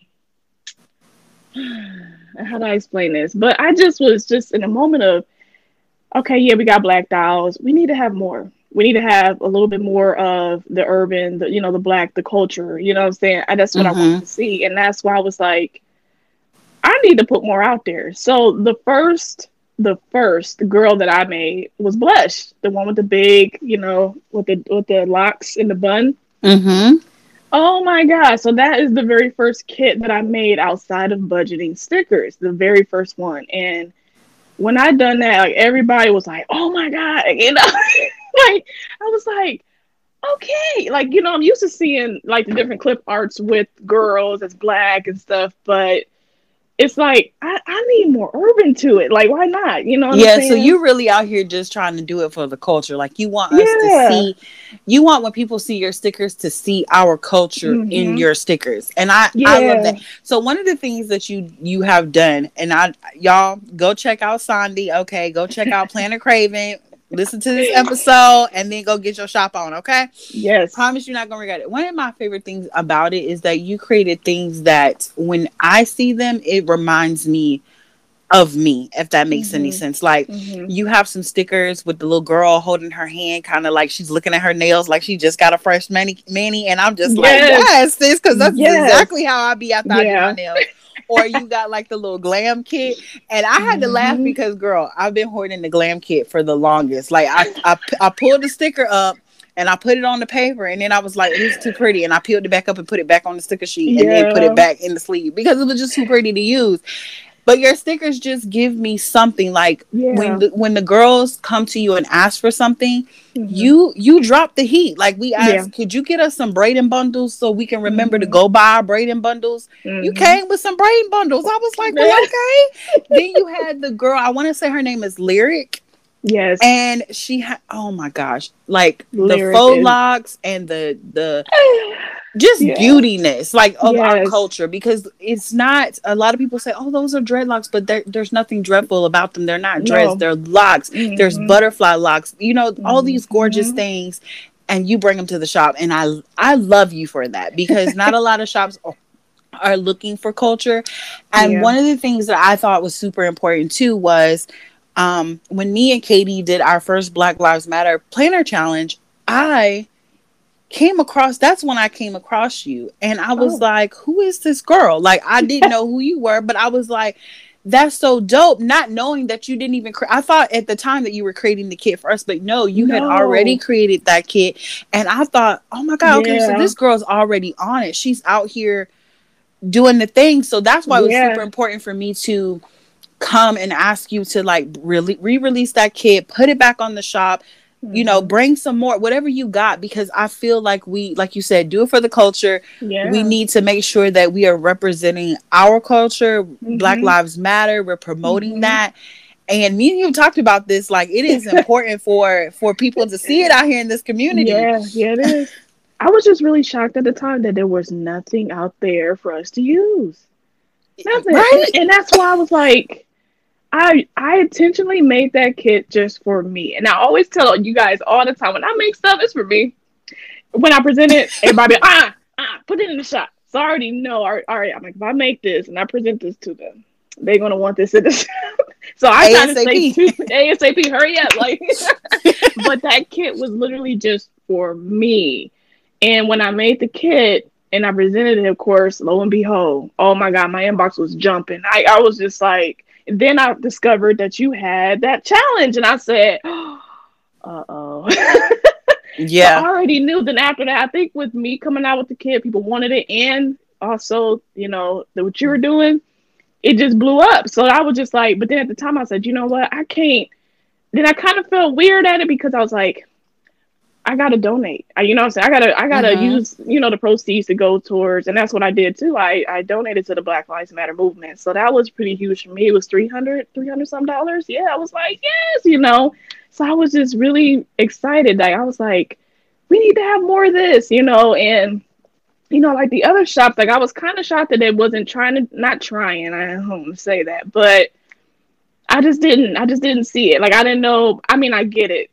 how do I explain this? But I just was just in a moment of, okay, yeah, we got black dolls. We need to have more. We need to have a little bit more of the urban, the black, the culture. You know what I'm saying? That's what I wanted Mm-hmm. to see, and that's why I was like, I need to put more out there. So the first girl that I made was Blush, the one with the big, with the locks in the bun. Mm-hmm. Oh my God. So that is the very first kit that I made outside of budgeting stickers, the very first one. And when I done that, like everybody was like, oh my God, like I was like, okay. Like, I'm used to seeing like the different clip arts with girls as black and stuff, but it's like I need more urban to it. Like, why not? You know what I'm Yeah, so saying? you really out here just trying to do it for the culture. Like you want us to Yeah. see, you want when people see your stickers to see our culture in Mhm. your stickers. And I love Yeah. that. So one of the things that you have done, and I y'all go check out Sandy, okay? Go check out Planet Craven. Listen to this episode and then go get your shop on, okay? Yes. Promise you're not gonna regret it. One of my favorite things about it is that you created things that when I see them, it reminds me of me, if that makes any Mhm. sense. Like Mhm. you have some stickers with the little girl holding her hand, kind of like she's looking at her nails like she just got a fresh mani, and I'm just like, Yes. yes, sis, because that's Yes. exactly how I be after I do my Yeah. nails. Or you got like the little glam kit, and I had to laugh Mhm. because, girl, I've been hoarding the glam kit for the longest. Like I pulled the sticker up and I put it on the paper, and then I was like, "This is too pretty," and I peeled it back up and put it back on the sticker sheet, and then put it Yeah. back in the sleeve because it was just too pretty to use. But your stickers just give me something like Yeah. when the girls come to you and ask for something, Mhm. you drop the heat. Like we Yeah. asked, could you get us some braiding bundles so we can remember to Mhm. go buy our braiding bundles? You Mhm. came with some braiding bundles. I was like, well, okay. Then you had the girl, I want to say her name is Lyric. Yes. And she had, oh my gosh, like the Lyric faux is. locks and the just Yeah. beautiness like of our Yes. culture, because it's not, a lot of people say, oh, those are dreadlocks, but there's nothing dreadful about them. They're not dreads, No. they're locks. There's Mhm. butterfly locks, all these gorgeous Mhm. things, and you bring them to the shop, and I love you for that, because not a lot of shops are looking for culture. And Yeah. one of the things that I thought was super important too was when me and Katie did our first Black Lives Matter planner challenge, I that's when I came across you, and I was Oh. like, who is this girl? Like I didn't know who you were, but I was like, that's so dope, not knowing that you didn't even I thought at the time that you were creating the kit for us, but no, you had already No. created that kit. And I thought, oh my god, okay, so Yeah. this girl's already on it, she's out here doing the thing. So that's why it was super Yeah. important for me to come and ask you to like really re-release that kit, put it back on the shop, Mhm. bring some more, whatever you got, because I feel like we, like you said, do it for the culture. We Yeah. need to make sure that we are representing our culture. Black Mhm. Lives Matter. We're promoting Mhm. that. And me and you talked about this, like it is important for people to see it out here in this community. Yeah. Yeah. It is. I was just really shocked at the time that there was nothing out there for us to use. Nothing. Right? And that's why I was like, I intentionally made that kit just for me. And I always tell you guys all the time when I make stuff, it's for me. When I present it, everybody be, put it in the shop. So I already know. All right, I'm like, if I make this and I present this to them, they're gonna want this in the shop. So I try to say ASAP. to ASAP, hurry up, like. But that kit was literally just for me. And when I made the kit and I presented it, of course, lo and behold, oh my god, my inbox was jumping. I was just like, then I discovered that you had that challenge, and I said, uh oh. So I Yeah. already knew. Then after that, I think with me coming out with the kid, people wanted it, and also, what you were doing, it just blew up. So I was just like, but then at the time, I said, you know what, I can't. Then I kind of felt weird at it because I was like, I gotta donate. You know what I'm saying? I gotta Mm-hmm. use, the proceeds to go towards, and that's what I did too. I donated to the Black Lives Matter movement. So that was pretty huge for me. It was 300 some dollars. Yeah, I was like, yes. So I was just really excited. Like I was like, we need to have more of this. And like the other shops, like I was kind of shocked that they wasn't trying to, not trying, I don't want to say that, but I just didn't see it. Like I didn't know. I mean, I get it.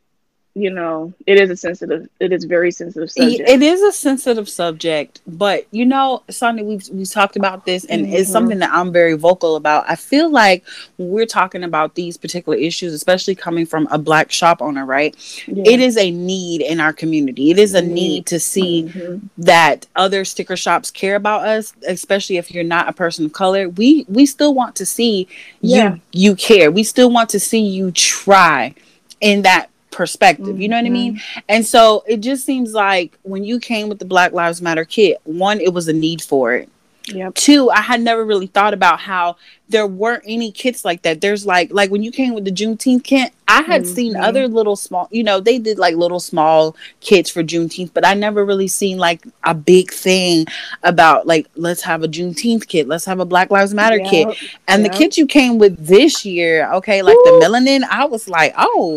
It is a very sensitive It subject. is a sensitive subject, but Sonia, we've talked about this, and it's Mm-hmm. something that I'm very vocal about. I feel like when we're talking about these particular issues, especially coming from a Black shop owner, right? Yeah. It is a need in our community. It is a Need. need to see Mm-hmm. that other sticker shops care about us, especially if you're not a person of color. We still want to see Yeah. you care. We still want to see you try in that perspective. You know what I mean? Mm-hmm. And so it just seems like when you came with the Black Lives Matter kit, one, it was a need for it. Yep. Two, I had never really thought about how there weren't any kits like that. There's like when you came with the Juneteenth kit, I had seen Mm-hmm. other little small, they did like little small kits for Juneteenth, but I never really seen like a big thing about like, let's have a Juneteenth kit, let's have a Black Lives Matter kit. Yep. And the Yep. kit you came with this year, okay, like the Woo! melanin, I was like,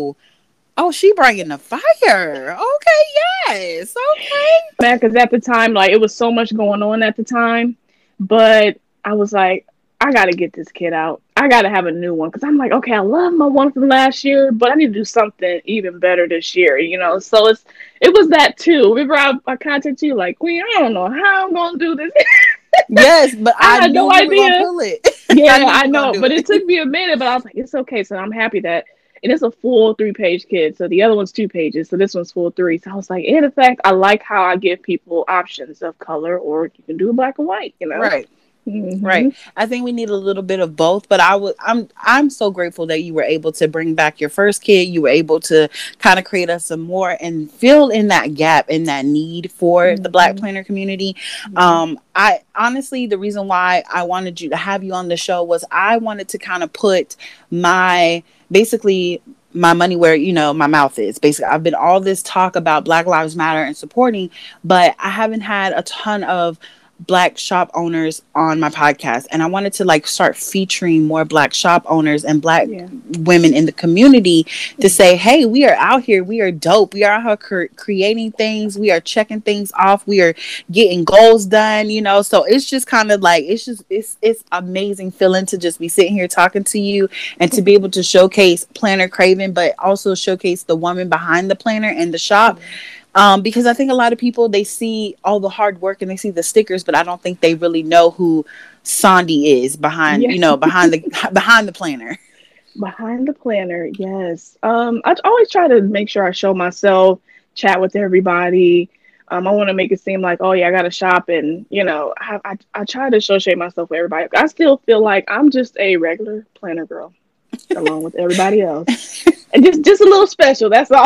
oh, she bringing the fire. Okay, yes, okay. Man, because at the time, like, it was so much going on at the time, but I was like, I gotta get this kid out. I gotta have a new one because I'm like, okay, I love my one from last year, but I need to do something even better this year, you know. So it was that too. Remember, I contacted you like, Queen, I don't know how I'm gonna do this. Yes, but I I had knew no you were gonna idea. pull it. I Yeah, knew you I were gonna know, do but it it. took me a minute. But I was like, it's okay. So I'm happy that, and it's a full 3-page kit. So the other one's 2 pages. So this one's full three. So I was like, in effect, I like how I give people options of color, or you can do a black and white. You know. Right. Hmm. Right. I think we need a little bit of both, but I'm so grateful that you were able to bring back your first kid. You were able to kind of create us some more and fill in that gap in that need for the Black Hmm. planner community. Yeah. I honestly, the reason why I wanted you to have you on the show was I wanted to kind of put my basically my money where my mouth is. Basically, I've been all this talk about Black Lives Matter and supporting, but I haven't had a ton of Black shop owners on my podcast, and I wanted to like start featuring more Black shop owners and Black Yeah. women in the community to Hmm. say, hey, we are out here, we are dope, we are out here creating things, we are checking things off, we are getting goals done, so it's just kind of like it's amazing feeling to just be sitting here talking to you and to be able to showcase Planner Craven, but also showcase the woman behind the planner and the shop. Yeah. Because I think a lot of people, they see all the hard work and they see the stickers, but I don't think they really know who Sandy is behind, Yeah. behind the behind the planner. Behind the planner, yes. I always try to make sure I show myself, chat with everybody. I want to make it seem like, oh yeah, I got to shop, and I try to associate myself with everybody. I still feel like I'm just a regular planner girl, along with everybody else, and just a little special. That's all.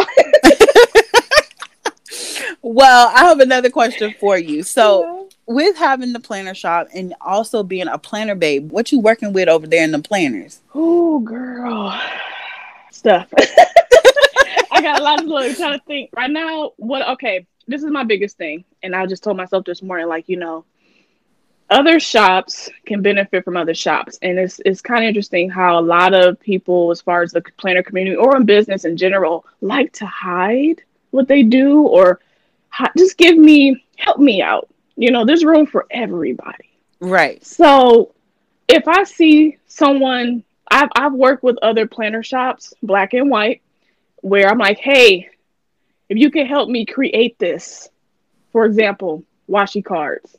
Well, I have another question for you. So, Yeah. with having the planner shop and also being a planner babe, what you working with over there in the planners? Oh, girl, stuff. I got a lot of look trying to think right now. What? Okay, this is my biggest thing, and I just told myself this morning, like other shops can benefit from other shops, and it's kind of interesting how a lot of people, as far as the planner community or in business in general, like to hide what they do, or just help me out. There's room for everybody. Right. So if I see someone, I've worked with other planner shops, black and white, where I'm like, hey, if you can help me create this, for example, washi cards.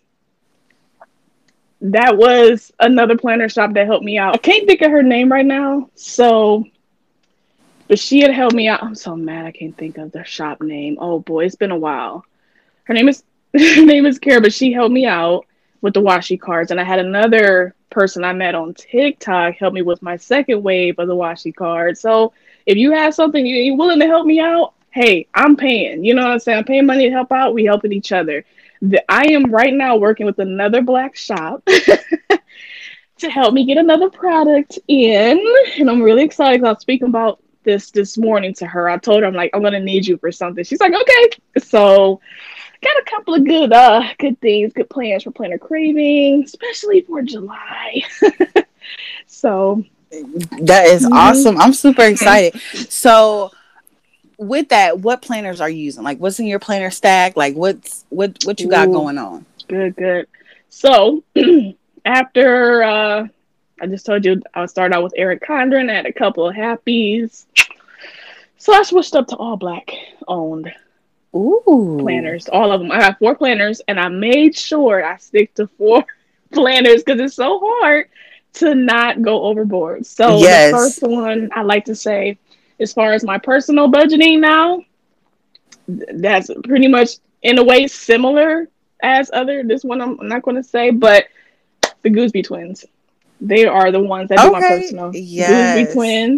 That was another planner shop that helped me out. I can't think of her name right now. So, but she had helped me out. I'm so mad I can't think of the shop name. Oh boy, it's been a while. Her name is her name is Kara, but she helped me out with the washi cards. And I had another person I met on TikTok help me with my second wave of the washi cards. So if you have something you're willing to help me out, hey, I'm paying. You know what I'm saying? I'm paying money to help out. We helping each other. I am right now working with another black shop to help me get another product in, and I'm really excited. I was speaking about this morning to her. I told her, I'm like, I'm gonna need you for something. She's like, okay. So got a couple of good things, good plans for Planner Craving, especially for July. So That is mhm. awesome. I'm super excited. So, with that, what planners are you using? Like, what's in your planner stack? Like, what you got Ooh, going on? good. So after I just told you I started out with Eric Condren, I had a couple of happies. So I switched up to all black owned Ooh. planners, all of them. I have 4 planners, and I made sure I stick to 4 planners because it's so hard to not go overboard. So the Yes. first one I like to say, as far as my personal budgeting now, that's pretty much in a way similar as other. This one I'm not going to say, but the Gooseby twins. They are the ones that do my Okay. personal Gooseby Yes. twins.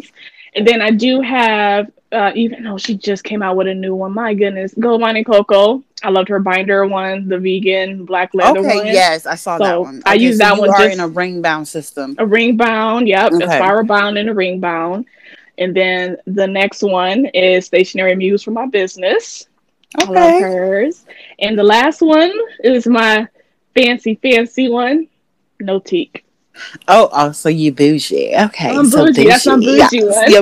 And then I do have, even though she just came out with a new one, my goodness, Gold Mining Coco. I loved her binder one, the vegan black leather Okay, one. yes, I saw that So one. I Okay, use so that you one are in a just ring bound system. a ring bound. Yep, a Okay. spiral bound and a ring bound. And then the next one is Stationary Muse for my business. I love Okay. hers. And the last one is my fancy one, Notique. Oh, so you bougie. Okay, I'm so bougie. That's my bougie. bougie Yes. one. Yeah,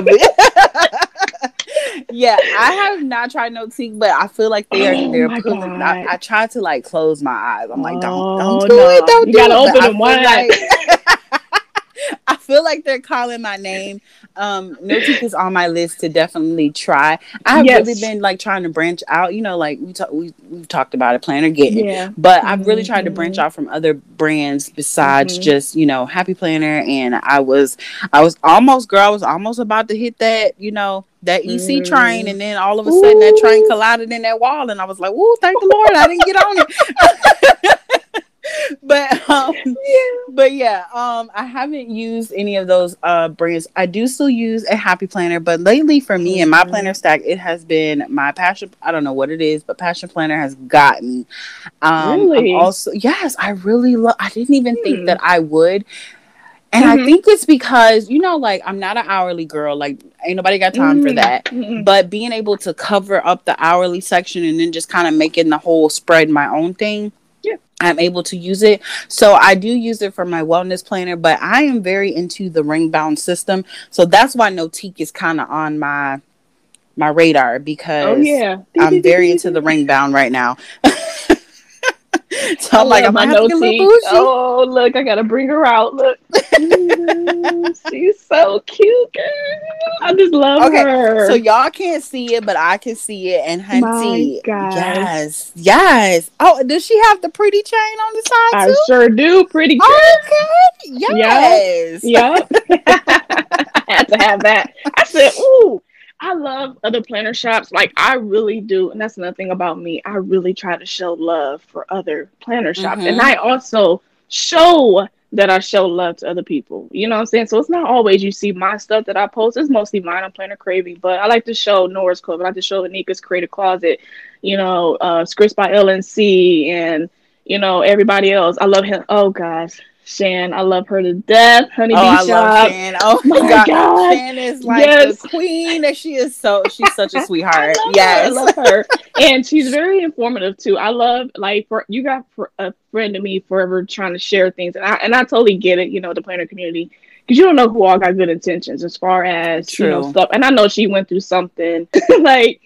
yeah, I have not tried no tea, but I feel like Oh they're my pulling. god. I try to like close my eyes. I'm like, don't Oh do it, no. don't You do gotta it. But open I them feel wide. like I feel like they're calling my name. Notique is on my list to definitely try. I have really Yes. been like trying to branch out. You know, like we've talked about it, planner getting, Yeah. but I've really tried to branch Mhm. out from other brands besides Mhm. just Happy Planner. And I was almost, girl, I was almost about to hit that EC train, Mm. and then all of a sudden that train Ooh. collided in that wall, and I was like, "Woo, thank the Lord, I didn't get on it." but Yeah. but yeah, I haven't used any of those brands. I do still use a Happy Planner, but lately for me and my planner Mhm. stack, it has been my passion. I don't know what it is, but Passion Planner has got me. I'm Really? also, yes, I really love. I didn't even think Hmm. that I would, and I Mhm. think it's because like I'm not an hourly girl. Like ain't nobody got time for Mhm. that. Mhm. But being able to cover up the hourly section and then just kind of making the whole spread my own thing, Yeah. I'm able to use it. So I do use it for my wellness planner, but I am very into the ring bound system. So that's why Notique is kind of on my radar, Oh because yeah. Dee, dee, I'm dee, very dee, into the dee. ring bound right now. So I I'm like, I love my might have to get a little Notique. bougie. Oh, look, I gotta bring her out. Look. She's so cute, girl. I just love Okay, so her. y'all can't see it, but I can see it. And My Hunty, gosh. yes, yes. Oh, does she have the pretty chain on the side I too? sure do, pretty girl. Okay, Yep. yes. Yep. I had to have that. I said, ooh, I love other planner shops. Like I really do. And that's another thing about me. I really try to show love for other planner shops. And Mm-hmm. I also show that I show love to other people. You know what I'm saying? So it's not always you see my stuff that I post. It's mostly mine on Planner Craving. But I like to show Nora's Club. I like to show Anika's Creative Closet, Scripts by LNC, and everybody else. I love him. Oh gosh. Shan, I love her to death. Oh, Honeybee I love Shop. Shan. Oh my My God, God. Shan is like the Yes. queen. And she's such a I sweetheart. love her. I Yes. love her. And she's very informative too. I love like for you got for a friend of me forever trying to share things. And I totally get it, the planner community. Because you don't know who all got good intentions as far as, True. stuff. And I know she went through something like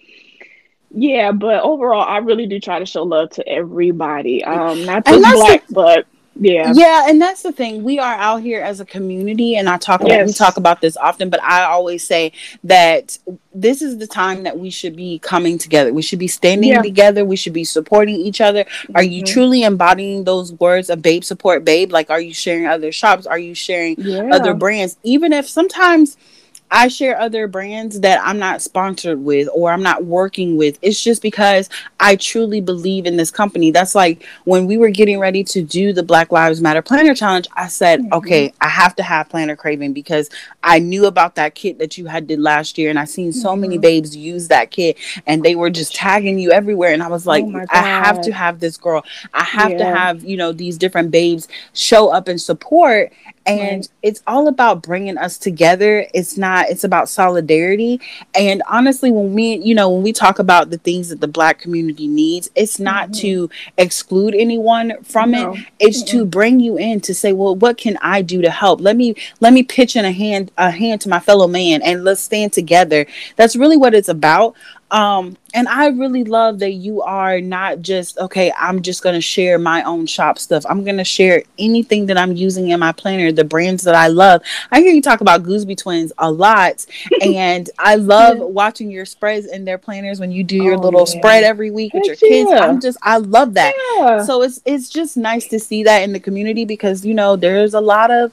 yeah, but overall I really do try to show love to everybody. Not And just that's the black, but yeah. Yeah, and that's the thing. We are out here as a community, and we talk Yes. about this often, but I always say that this is the time that we should be coming together. We should be standing Yeah. together. We should be supporting each other. Are you Hmm. truly embodying those words of babe support babe? Like, are you sharing other shops? Are you sharing other Yeah. brands? Even if sometimes I share other brands that I'm not sponsored with or I'm not working with. It's just because I truly believe in this company. That's like when we were getting ready to do the Black Lives Matter Planner Challenge, I said, Hmm. okay, I have to have Planner Craving because I knew about that kit that you had did last year, and I seen so many Hmm. babes use that kit, and they were just tagging you everywhere. And I was Oh like, my I have to God. have this girl. I have to Yeah. have, these different babes show up and support. Right. And it's all about bringing us together. It's about solidarity. And honestly, when we talk about the things that the black community needs, it's not Hmm. to exclude anyone from it. No. It's to Mm-mm. bring you in to say, well, what can I do to help? Let me pitch in a hand to my fellow man, and let's stand together. That's really what it's about. And I really love that you are not just, okay, I'm just going to share my own shop stuff. I'm going to share anything that I'm using in my planner, the brands that I love. I hear you talk about Gooseby Twins a lot, and I love Yeah. watching your spreads in their planners when you do your Oh little yeah. spread every week with Heck your kids. yeah. I love that. Yeah. So it's just nice to see that in the community, because there's a lot of,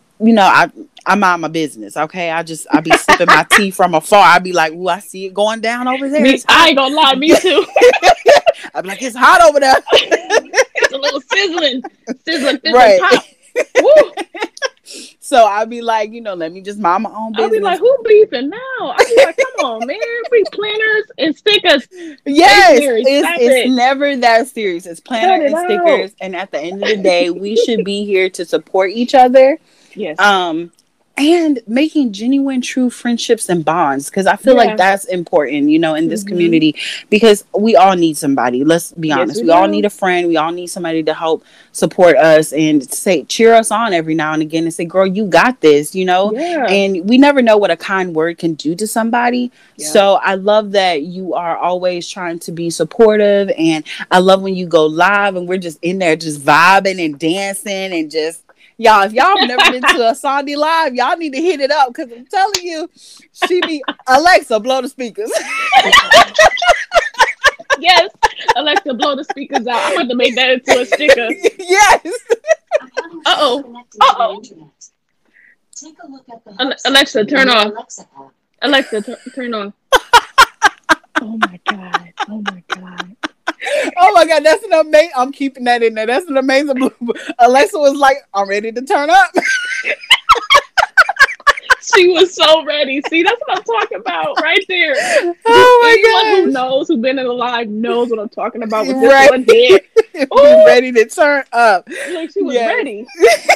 I mind my business. Okay. I be sipping my tea from afar. I be like, ooh, I see it going down over there. Me, It's I hot. ain't gonna lie, me too. I'd be like, it's hot over there. It's a little sizzling, sizzling, fizzling Right. pop. Woo. So I'll be like, let me just mind my own I'll be business. like, who beefing now? I'll be like, come on, man. We planners and stickers, Yes, stationery. Stop it's it. never that serious. It's planner Cut it and out. stickers, and at the end of the day, we should be here to support each other. Yes. Um, and making genuine, true friendships and bonds, because I feel like Yeah. that's important, in this Mm-hmm. community, because we all need somebody. Let's be Yes, honest. we We all need do. a friend. We all need somebody to help support us and say, cheer us on every now and again and say, girl, you got this. Yeah. And we never know what a kind word can do to somebody. Yeah. So I love that you are always trying to be supportive. And I love when you go live and we're just in there just vibing and dancing and just, y'all, if y'all have never been to a Sandy live, y'all need to hit it up because I'm telling you, she be Alexa, blow the speakers. Yes. Alexa, blow the speakers out. I'm going to make that into a sticker. Yes. Uh oh. Uh oh. Alexa, turn off. Alexa, turn on. Oh my God. Oh my God. Oh my God, that's an amazing. I'm keeping that in there. That's an amazing blooper. Alexa was like, I'm ready to turn up. She was so ready. See, that's what I'm talking about right there. Anyone Oh who my knows, who's been in the live, knows what I'm talking about with gosh. this Right. one here. Be Oh, ready to turn up. look, she was Yes. ready.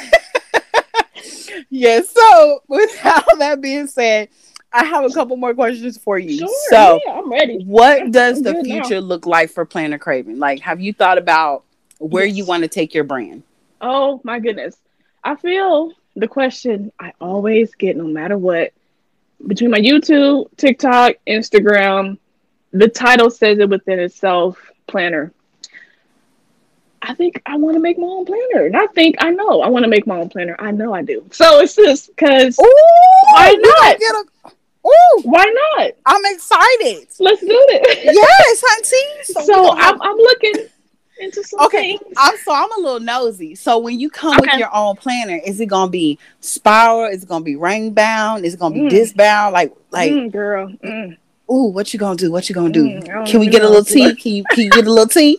Yes. So, with all that being said, I have a couple more questions for you. Sure, So, yeah, I'm ready. what does I'm the good now. future look like for Planner Craven? Like, have you thought about where you Yes. want to take your brand? Oh my goodness. I feel the question I always get, no matter what, between my YouTube, TikTok, Instagram, the title says it within itself, planner. I think I want to make my own planner. Not think, I know I want to make my own planner. I know I do. So it's just because why Ooh, we gonna not? get a. Ooh, Why not? I'm excited. Let's do it. Yes, hunty. So we So gonna have. I'm looking into some Okay, things. I'm a little nosy. So when you come with Okay. your own planner, is it gonna be spiral? Is it gonna be ring bound? Is it gonna be Mm, disc bound? Like, girl. Mm, ooh, what you gonna do? What you gonna do? I don't Can we even get a know. little tea? Can you get a little tea?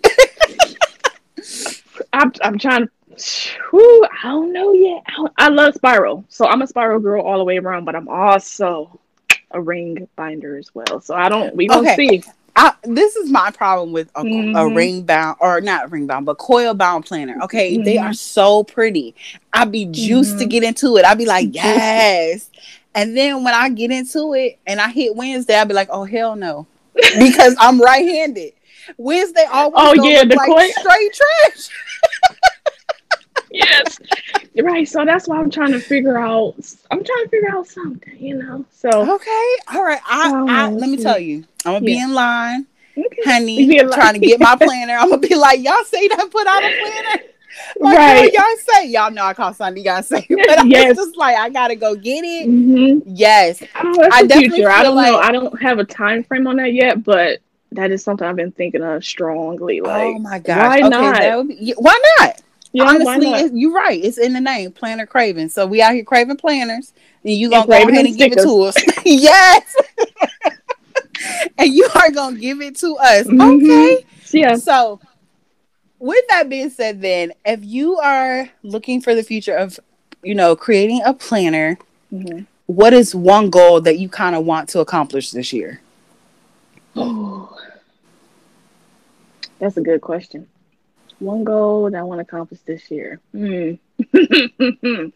I'm trying to. Whew, I don't know yet. I love spiral, so I'm a spiral girl all the way around. But I'm also a ring binder as well. So I don't. We gonna Okay, see. this is my problem with a Mhm. ring bound, or not ring bound, but coil bound planner. Okay, they are Mhm. so pretty. I be juiced to Mhm. get into it. I be like, Juicy. yes. And then when I get into it and I hit Wednesday, I be like, oh hell no, because I'm right handed. Wednesday always Oh gonna yeah, look the like coil. straight trash. Yes. Right. So that's why I'm trying to figure out. I'm trying to figure out something. So Okay, all right. I let's let me tell see. you, I'm gonna be Yeah. in line, Okay. You honey, being trying to like get my planner. I'm gonna be like, y'all say that put out a planner. Like, girl, right. y'all say, y'all know I call Sunday, y'all say, but I was Yes. just like, I gotta go get it. Mhm. Yes, Oh, that's I the definitely future. I feel don't know. like, I don't have a time frame on that yet, but that is something I've been thinking of strongly. oh Like, my gosh, why okay, not? that would be, why not? Yeah, why Honestly, not? you're right. It's in the name, Planner Craven. So we out here craving planners, and you And gonna go craving ahead them and give it stickers. to us. Yes, and you are gonna give it to us. Mm-hmm. Okay, Yeah. so with that being said, then, if you are looking for the future of, creating a planner, Mm-hmm. what is one goal that you kind of want to accomplish this year? Oh, that's a good question. One goal that I want to accomplish this year. I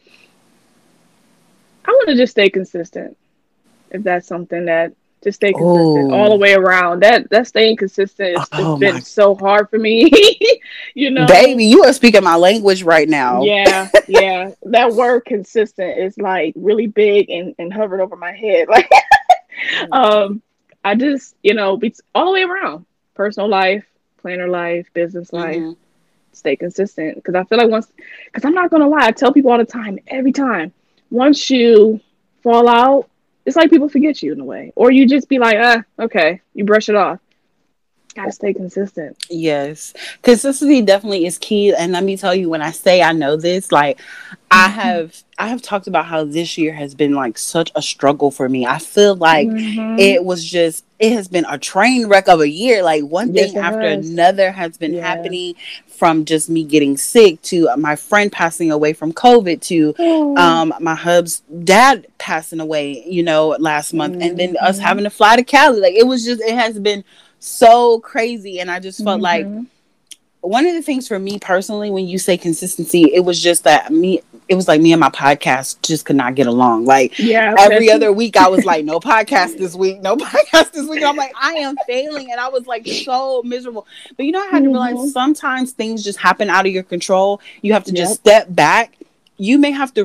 want to just stay consistent. If that's something that just stay consistent all the Oh, way around. That staying consistent is it's oh been my so hard for me. you know. baby, you are speaking my language right now. Yeah, yeah. That word consistent is like really big and hovered over my head. Like um I just, all the way around. Personal life, planner life, business life, Mm-hmm. stay consistent. Because I feel like because I'm not gonna lie, I tell people all the time, every time, once you fall out, it's like people forget you in a way. Or you just be like, okay, you brush it off. Gotta stay consistent. Yes, consistency definitely is key. And let me tell you, when I say I know this, like Mm-hmm. I have talked about how this year has been like such a struggle for me. I feel like Mm-hmm. it has been a train wreck of a year. Like one Yes, thing it after has. another has been Yeah. happening, from just me getting sick to my friend passing away from COVID to Oh. my hub's dad passing away, you know, last month, and then us Mm-hmm. having to fly to Cali. Like it has been so crazy. And I just felt like Mm-hmm. one of the things for me personally, when you say consistency, it was just that it was like me and my podcast just could not get along. Like Yeah, that every too. other week I was like, no podcast this week, no podcast this week. And I'm like, I am failing. And I was like so miserable. But you know, I had to realize Mm-hmm. sometimes things just happen out of your control. You have to just Yep. step back. You may have to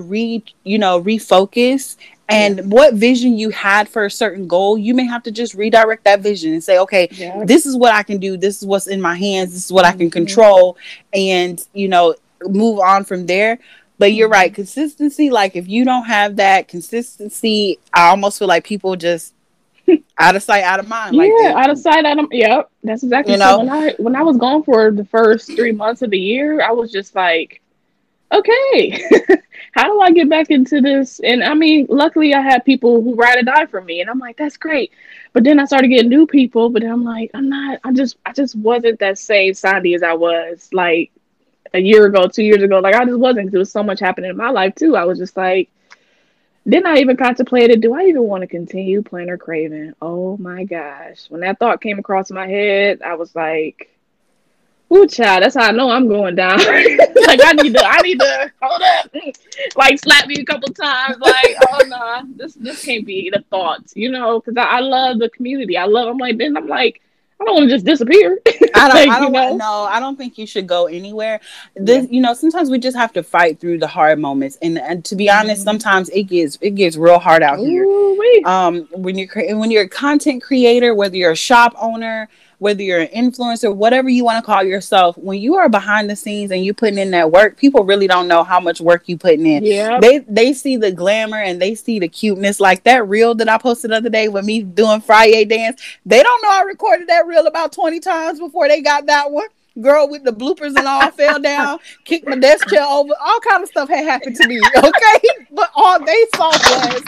refocus, Yeah. and what vision you had for a certain goal, you may have to just redirect that vision and say, okay, Yep. this is what I can do. This is what's in my hands. This is what I can Mm-hmm. control, and, move on from there. But you're Mm-hmm. right. Consistency, like if you don't have that consistency, I almost feel like people just out of sight, out of mind. Like Yeah, out of sight, out of yep. That's exactly you so. know, When I was gone for the first 3 months of the year, I was just like, okay, how do I get back into this? And I mean, luckily I had people who ride or die for me, and I'm like, that's great. But then I started getting new people, but then I'm like, I'm not. I just wasn't that same Sandy as I was like a year ago, 2 years ago. Like I just wasn't. 'Cause there was so much happening in my life too. I was just like, then I even contemplated, do I even want to continue playing or craving? Oh my gosh. When that thought came across my head, I was like, ooh, child, that's how I know I'm going down. Like I need to hold up. Like slap me a couple times. Like, oh nah, this can't be the thoughts, because I love the community. I'm like, then I'm like, I don't want to just disappear. I Like, don't want no, I don't think you should go anywhere. Yeah. This, sometimes we just have to fight through the hard moments, and to be honest, Mm-hmm. sometimes it gets real hard out here. Ooh, wee. When you're a content creator, whether you're a shop owner, whether you're an influencer, whatever you want to call yourself, when you are behind the scenes and you putting in that work, people really don't know how much work you putting in. Yep. They see the glamour and they see the cuteness, like that reel that I posted the other day with me doing Friday dance. They don't know I recorded that reel about 20 times before they got that one. Girl with the bloopers and all fell down, kicked my desk chair over, all kind of stuff had happened to me. Okay, but all they saw was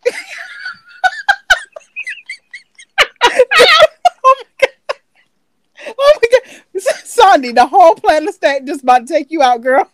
oh my god, Sandy, the whole planet stack just about to take you out, girl.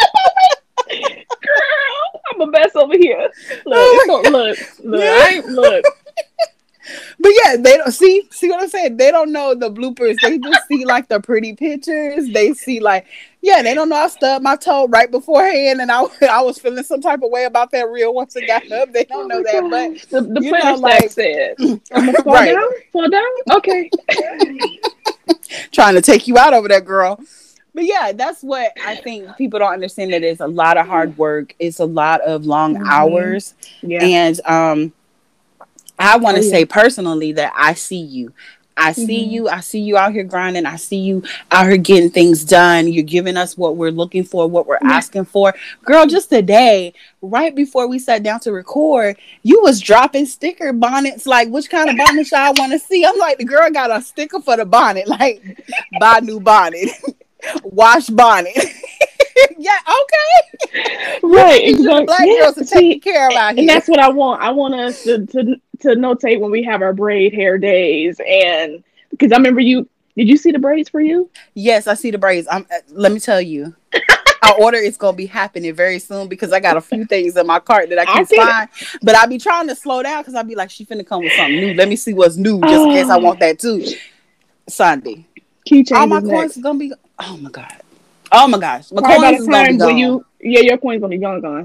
Girl, I'm a mess over here. Look, it's Oh gonna look, my look. I god. ain't look. But yeah, they don't see what I'm saying. They don't know the bloopers. They just see like the pretty pictures. They see like, yeah, they don't know I stubbed my toe right beforehand, and I was feeling some type of way about that reel once it got up. They don't Oh know my that, but gosh. The planner stack like said, "I'm gonna fall right, down, fall down." Okay. trying to take you out over that girl. But yeah, that's what I think people don't understand. That it's a lot of hard work. It's a lot of long Mhm. hours, Yeah. and I want Oh to yeah. say personally that I see you. I see Mhm. you. I see you out here grinding. I see you out here getting things done. You're giving us what we're looking for, what we're Yeah. asking for. Girl, just today, right before we sat down to record, you was dropping sticker bonnets. Like, which kind of bonnet y'all want to see? I'm like, the girl got a sticker for the bonnet. Like, buy new bonnet, wash bonnet. Yeah, okay. You Right. making sure the Exactly. black Yeah. girls are taken See, care of out and here. that's what I want. I want us to notate when we have our braid hair days, and because I remember you. Did you see the braids for you? Yes, I see the braids. Let me tell you, our order is gonna be happening very soon because I got a few things in my cart that I I can't get it. find. But I be trying to slow down because I be like, she finna come with something new. Let me see what's new, just in case I Oh, want that too. Sunday, key all my changes coins next. is gonna be. Oh my god. Oh my gosh, my Probably by coins the is gonna be time when gone, your coin's gonna be gone.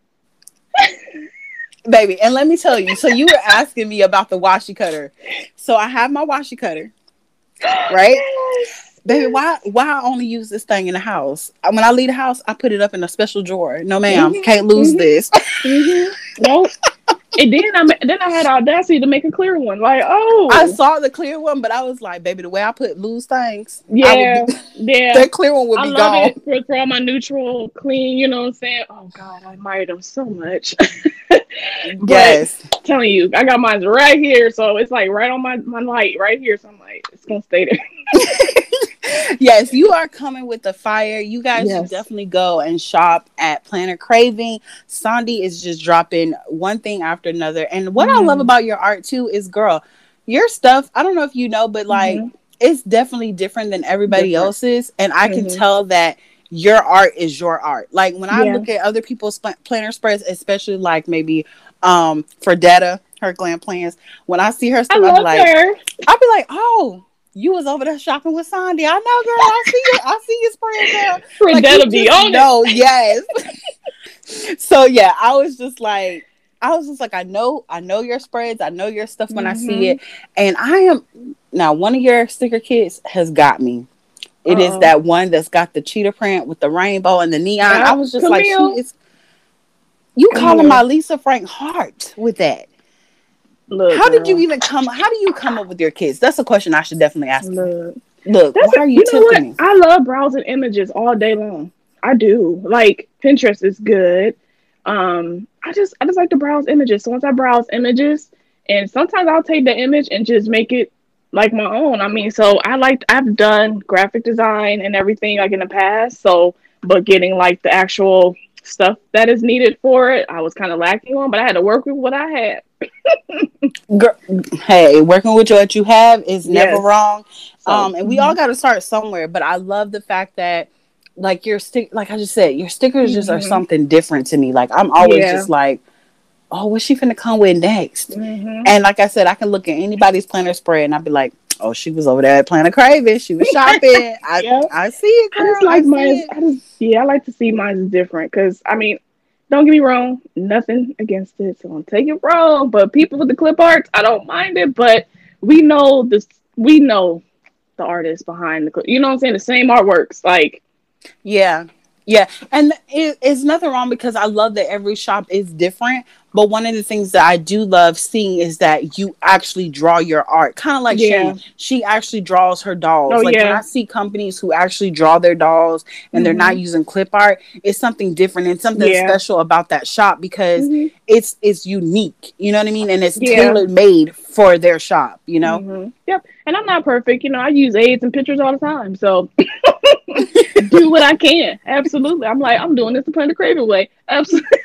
baby. And let me tell you. So you were asking me about the washi cutter. So I have my washi cutter, right? Yes, Baby, yes. why I only use this thing in the house? When I leave the house, I put it up in a special drawer. No, ma'am, Mhm, can't lose mhm, this. mhm. Nope. And then I had audacity to make a clear one. Like, I oh, saw the clear one, but I was like, baby, the way I put loose things, I would be yeah, yeah. that clear one would I be love gone. it for all my neutral, clean. You know what I'm saying? Oh God, I admire them so much. But Yes. telling you, I got mine right here, so it's like right on my light right here. So I'm like, it's gonna stay there. Yes, you are coming with the fire. You guys should Yes. definitely go and shop at Planner Craving. Sandy is just dropping one thing after another. And what I love Mm-hmm. about your art too is, girl, your stuff, I don't know if you know, but like Mm-hmm. it's definitely different than everybody Different. else's. And I can Mm-hmm. tell that your art is your art. Like when I Yeah. look at other people's planner spreads, especially like maybe for her glam plans, when I see her I stuff, love her. I'll be like, oh, you was over there shopping with Sandy. I know, girl. I see you. I see you spraying, girl. Like you Fredetta be just on it. know, yes. So yeah, I was just like, I know your spreads. I know your stuff when I see Mm-hmm. it. And I am now one of your sticker kits has got me. It is Uh-oh. that one that's got the cheetah print with the rainbow and the neon. I Yep. was just like, she Camille. is. You calling my Camille. Lisa Frank heart with that? Look, How did you girl. even come? How do you come up with your kids? That's a question I should definitely ask you. Look. Look, That's why are you you know tempting what? me? I love browsing images all day long. I do. Like Pinterest is good. I just like to browse images. So once I browse images, and sometimes I'll take the image and just make it like my own. I mean, so I've done graphic design and everything like in the past. So but getting like the actual stuff that is needed for it, I was kind of lacking on, but I had to work with what I had. Girl, hey, working with what you have is never Yes. wrong. So And we all got to start somewhere. But I love the fact that, like like I just said, your stickers just are hmm something different to me. Like I'm always yeah. just like, oh, what's she finna come with next? hmm And like I said, I can look at anybody's planner spread and I'd be like, oh, she was over there at Planner Craving. She was shopping. Yeah. I see it, I just girl. I like see mine. it. I like to see mine different because I mean, don't get me wrong, nothing against it, so don't take it wrong. But people with the clip arts, I don't mind it. But we know this, we know the artist behind the clip. You know what I'm saying? The same artworks, like Yeah. Yeah. And it's nothing wrong because I love that every shop is different. But one of the things that I do love seeing is that you actually draw your art. Kind of like yeah, Shannon. She actually draws her dolls. oh Like when yeah, I see companies who actually draw their dolls and they're not hmm using clip art, it's something different and something yeah, special about that shop because hmm it's unique. You know what I mean? And it's yeah. tailor made for their shop, you know? Yep. And I'm not perfect. You know, I use aids and pictures all the time. So do what I can. Absolutely. I'm like, I'm doing this the Planet Craven way. Absolutely.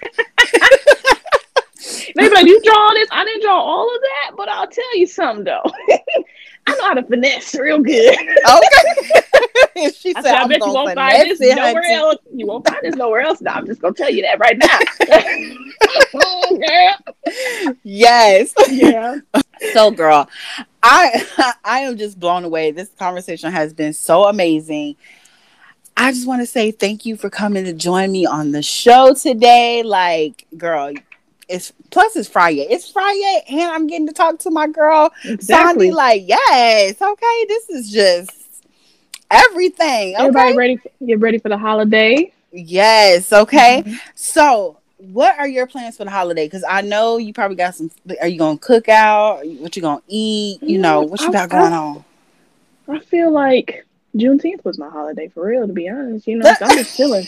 They be like, you draw this? I didn't draw all of that, but I'll tell you something though. I know how to finesse real good. Okay. She I said, said, I I'm bet you going to won't find finesse this it, nowhere hunty. else. You won't find this nowhere else. No, I'm just gonna tell you that right now. Girl. Yes. Yeah. So, girl, I I am just blown away. This conversation has been so amazing. I just want to say thank you for coming to join me on the show today. Like, girl, it's Friday. It's Friday, and I'm getting to talk to my girl Sandy. Exactly. Like, yes, okay, this is just everything. Everybody Okay, ready? Get ready for the holiday. yes, okay. Mm-hmm. So, what are your plans for the holiday? Because I know you probably got some. Are you gonna cook out? What you gonna eat? You know what you got going on? I feel like Juneteenth was my holiday for real, to be honest. You know, so I'm just chilling.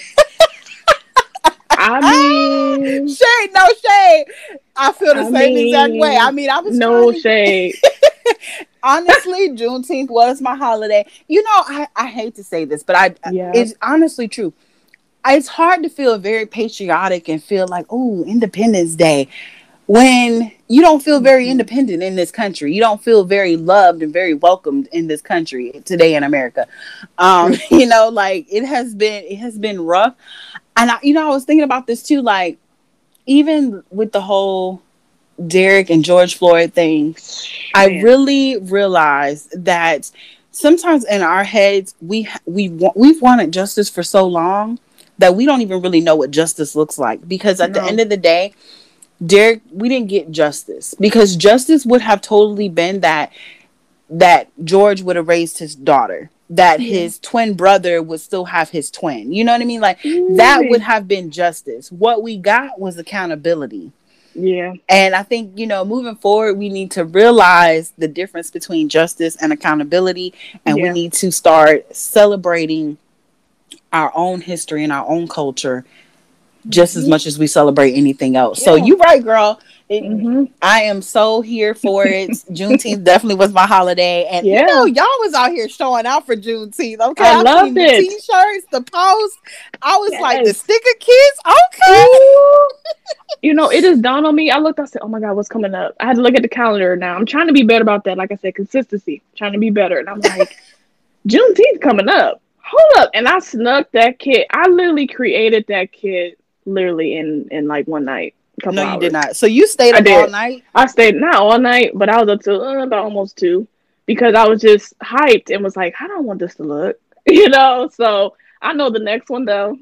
I mean, Shade, no shade. I feel the I same exact way. I mean, mean, I was trying no to shade. honestly, Juneteenth was my holiday. You know, I hate to say this, but Yeah. it's honestly true. It's hard to feel very patriotic and feel like, oh, Independence Day when you don't feel very hmm independent in this country. You don't feel very loved and very welcomed in this country today in America. True. You know, like it has been rough. And I was thinking about this too, like even with the whole Derek and George Floyd thing, I Man, really realized that sometimes in our heads we've wanted justice for so long that we don't even really know what justice looks like because at the end no. of the day, Derek, we didn't get justice because justice would have totally been that George would have raised his daughter, that Yeah. his twin brother would still have his twin. You know what I mean? Like that would Ooh-wee. have been justice. What we got was accountability. Yeah. And I think, moving forward, we need to realize the difference between justice and accountability. And we Yeah. need to start celebrating our own history and our own culture just as Hmm. much as we celebrate anything else. So Yeah. you're right, girl. Hmm. I am so here for it. Juneteenth definitely was my holiday. And, Yeah. y'all was out here showing out for Juneteenth. Okay. I I seen loved the it. t-shirts, the posts. I was like, the Yes. sticker kids. Okay. Ooh. It just dawned on me. I looked, I said, oh my God, what's coming up? I had to look at the calendar now. I'm trying to be better about that. Like I said, consistency, trying to be better. And I'm like, Juneteenth coming up. Hold up. And I snuck that kit. I literally created that kit literally in like one night, a No, couple you did hours. not. So you stayed I up all did. night? I stayed not all night, but I was up till about almost 2 because I was just hyped and was like, I don't want this to look, So I know the next one though.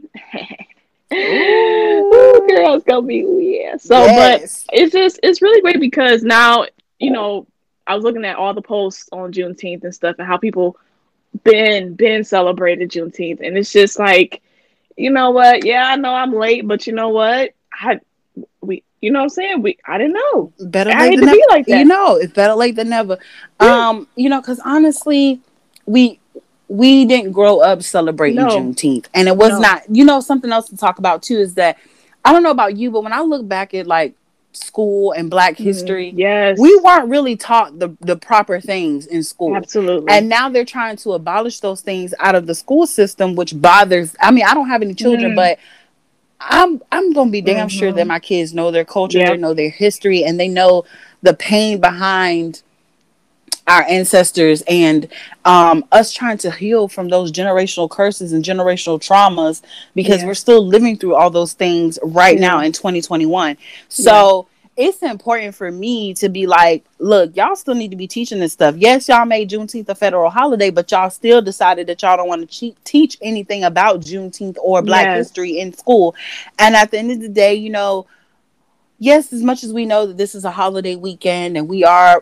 Ooh, Ooh. girl, it's gonna be ooh, yeah. So, but Yes. it's really great because now I was looking at all the posts on Juneteenth and stuff and how people been celebrated Juneteenth, and it's just like, you know what? Yeah, I know I'm late, but you know what? You know what I'm saying? I didn't know. Better I late hate than to never. be like that. It's better late than never. Yeah. Because honestly, we we didn't grow up celebrating No. Juneteenth. And it was No. not, something else to talk about too is that I don't know about you, but when I look back at like school and Black history, we Yes. weren't really taught the proper things in school. Absolutely. And now they're trying to abolish those things out of the school system, which bothers. I mean, I don't have any children, Mm. but I'm gonna be damn sure that Mhm. my kids know their culture, they Yep. know their history, and they know the pain behind our ancestors and us trying to heal from those generational curses and generational traumas because Yeah. we're still living through all those things right now Yeah. in 2021. Yeah. So it's important for me to be like, look, y'all still need to be teaching this stuff. Yes, y'all made Juneteenth a federal holiday, but y'all still decided that y'all don't want to teach anything about Juneteenth or Black Yes. history in school. And at the end of the day, yes, as much as we know that this is a holiday weekend and we are,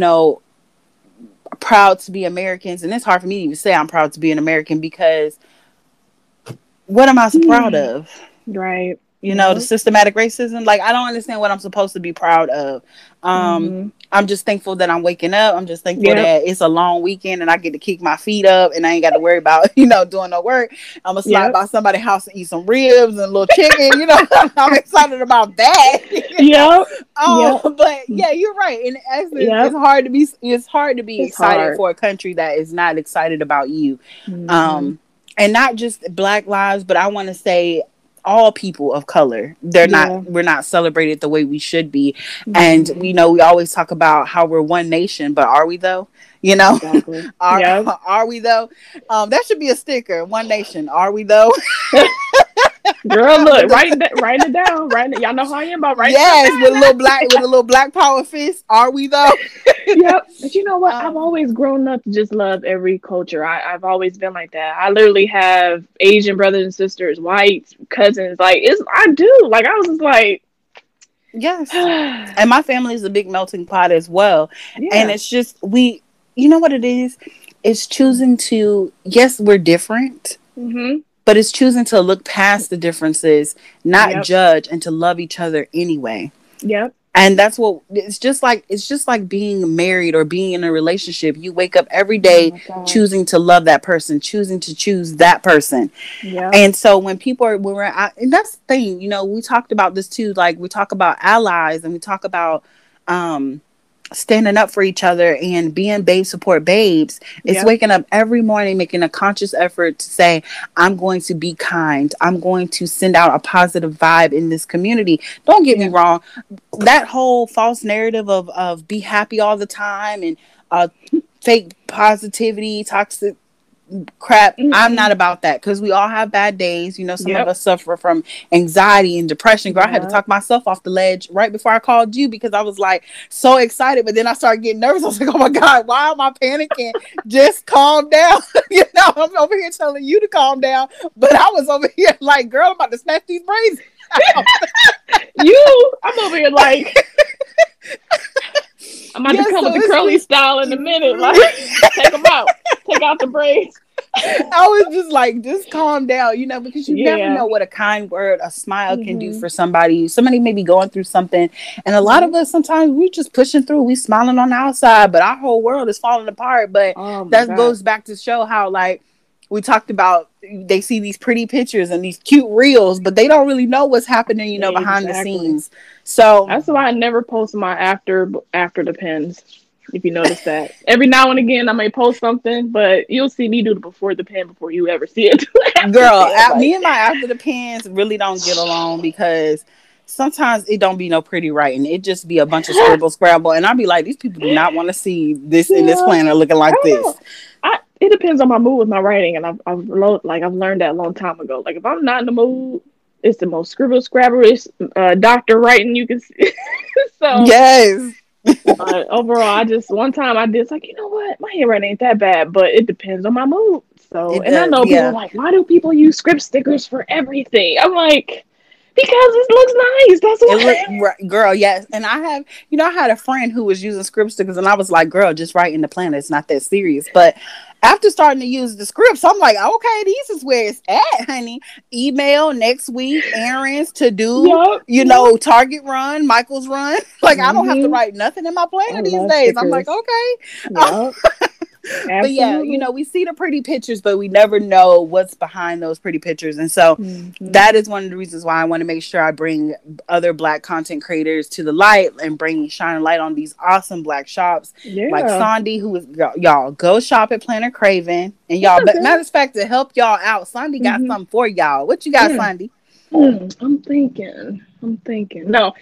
proud to be Americans, and it's hard for me to even say I'm proud to be an American because what am I so proud Mm. of? Right. The Yep. systematic racism. Like, I don't understand what I'm supposed to be proud of. Mhm. I'm just thankful that I'm waking up. I'm just thankful Yep. that it's a long weekend and I get to kick my feet up and I ain't got to worry about, doing no work. I'm gonna slide Yep. by somebody's house and eat some ribs and a little chicken, I'm excited about that. Yep. Yep. But yeah, you're right. In essence, Yep. it's hard to be It's excited hard. for a country that is not excited about you. Mhm. Um and not just Black lives, but I want to say all people of color. Yeah. We're not celebrated the way we should be. And Mhm. we always talk about how we're one nation, but are we though? You know, Exactly. are Yep. are we though? That should be a sticker. One nation, are we though? Girl, look, With the, writing it down. Writing it. Y'all know how I am about writing stuff yes, down with a little black power fist. Are we though? Yep. But you know what? I've um, always grown up to just love every culture. I've always been like that. I literally have Asian brothers and sisters, white cousins. I do. Like I was just like, yes, and my family is a big melting pot as well. And yeah. it's just you know what it is? It's choosing to, yes, we're different, Mhm. but it's choosing to look past the differences, not Yep. judge, and to love each other anyway. Yep. And that's what it's just like being married or being in a relationship. You wake up every Oh day my God. choosing to love that person, choosing to choose that person. Yep. And so when we're out, and that's the thing, we talked about this too. Like, we talk about allies and we talk about um standing up for each other and being babe support babes. It's Yep. waking up every morning making a conscious effort to say, I'm going to be kind, I'm going to send out a positive vibe in this community. Don't get me Yeah. wrong, that whole false narrative of be happy all the time and fake positivity, toxic crap, I'm not Mm-mm. about that, because we all have bad days. Some of Yep. us suffer from anxiety and depression. Girl, I had to Yep. talk myself off the ledge right before I called you because I was like so excited, but then I started getting nervous. I was like, oh my God, why am I panicking? Just calm down. I'm over here telling you to calm down, but I was over here like, girl, I'm about to snatch these braids out. I'm over here like I'm about to Yeah, come with so the it's curly just style in a minute. Like, take them out. Take out the braids. I was just like, just calm down, because you never Yeah. know what a kind word, a smile can do Mm-hmm. for somebody. Somebody may be going through something. And a lot of Yep. us, sometimes we just pushing through, we smiling on the outside, but our whole world is falling apart. But Oh my that God. goes back to show how, like, we talked about, they see these pretty pictures and these cute reels, but they don't really know what's happening, behind the Exactly. scenes. So, That's why I never post my after the pins. If you notice that, every now and again I may post something, but you'll see me do the before the pin before you ever see it do the after girl, pin. me Like, and my after the pins really don't get along because sometimes it don't be no pretty writing. It just be a bunch of scribble scrabble, and I'll be like, these people do not want to see this in this yeah, planner looking I like don't this. know. It depends on my mood with my writing, and I've learned that a long time ago. Like if I'm not in the mood, it's the most scribble scrabbleish doctor writing you can see. So, Yes, but overall, I just one time I did it's like, you know what, my handwriting ain't that bad, but it depends on my mood. So, it and I does. know people are Yeah. like, why do people use script stickers for everything? I'm like, because it looks nice. That's It look why. girl, yes. And I have, I had a friend who was using script stickers, and I was like, girl, just write in the planner. It's not that serious. But after starting to use the scripts, I'm like, okay, these is where it's at, honey. Email next week, errands to do, Yup, yup. Target run, Michael's run. Like I don't have to Mhm. write nothing in my I planner these love days. I'm like, stickers. okay. Yup, But yeah, absolutely. we see the pretty pictures, but we never know what's behind those pretty pictures. And so Mhm. that is one of the reasons why I want to make sure I bring other black content creators to the light and bring shine a light on these awesome black shops like Yeah. Sandy, who is y'all go shop at Planner Craven. And y'all, but Okay. matter of fact, to help y'all out, Sandy got Mhm. something for y'all. What you got, Mm. Sandy? I'm thinking. I'm thinking. No,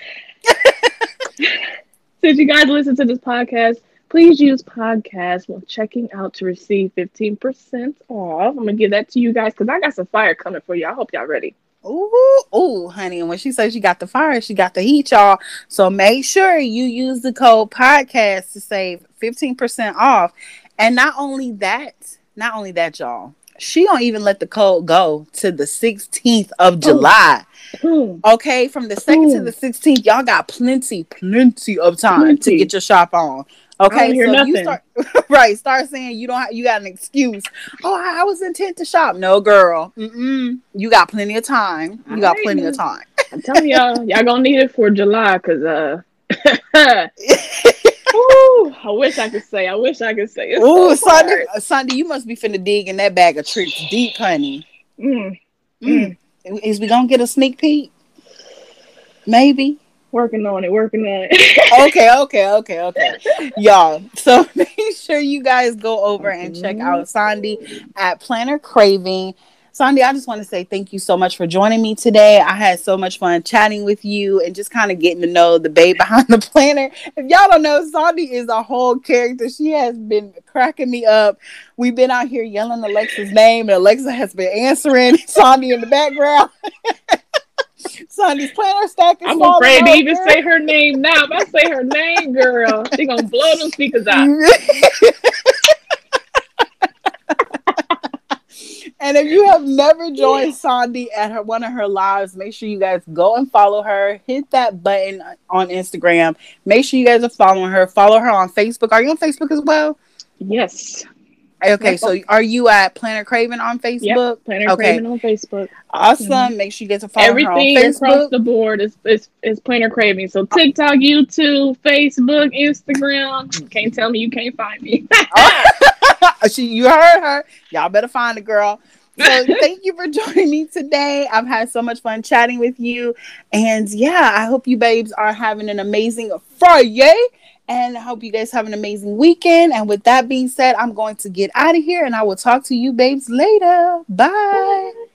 since you guys listen to this podcast, please use podcast while checking out to receive 15% off. I'm gonna give that to you guys because I got some fire coming for you. I hope y'all ready. Ooh, ooh, honey. And when she says she got the fire, she got the heat, y'all. So make sure you use the code podcast to save 15% off. And not only that, y'all. She don't even let the code go to the 16th of Boom, July. boom, Okay, from the 2nd to the boom. 16th, y'all got plenty of time to get Plenty. your shop on. I don't Okay, hear so if you nothing. start right, start saying you don't you got an excuse. Oh, I was intent to shop. No, girl. You got plenty of time. All You got right plenty of now. time. I'm telling y'all gonna need it for July because Ooh, I wish I could say it's Ooh, so Sunday, hard. Sunday, you must be finna dig in that bag of tricks deep, honey. Mm, Mm. mm. Is we gonna get a sneak peek? Maybe. Working on it, working on it. Okay. Y'all, so make sure you guys go over and check Mhm. out Sandy at Planner Craving. Sandy, I just want to say thank you so much for joining me today. I had so much fun chatting with you and just kind of getting to know the babe behind the planner. If y'all don't know, Sandy is a whole character. She has been cracking me up. We've been out here yelling Alexa's name, and Alexa has been answering Sandy in the background. Sandy's planner stack is I'm falling afraid to even over. say her name now. If I say her name, girl, she gonna blow them speakers out. And if you have never joined Sandy at one of her lives, make sure you guys go and follow her. Hit that button on Instagram. Make sure you guys are following her. Follow her on Facebook. Are you on Facebook as well? Yes. Okay, Yep. so are you at Planet Craven on Yep. Facebook? Planner Okay, Craven on Facebook. Hmm. awesome. Make sure you guys are following her on Everything across Facebook. the board is Planner Craving. So TikTok, YouTube, Facebook, Instagram. Can't tell me you can't find me. Oh, you heard her. Y'all better find the girl. So thank you for joining me today. I've had so much fun chatting with you. And yeah, I hope you babes are having an amazing Friday. And I hope you guys have an amazing weekend. And with that being said, I'm going to get out of here and I will talk to you babes later. Bye.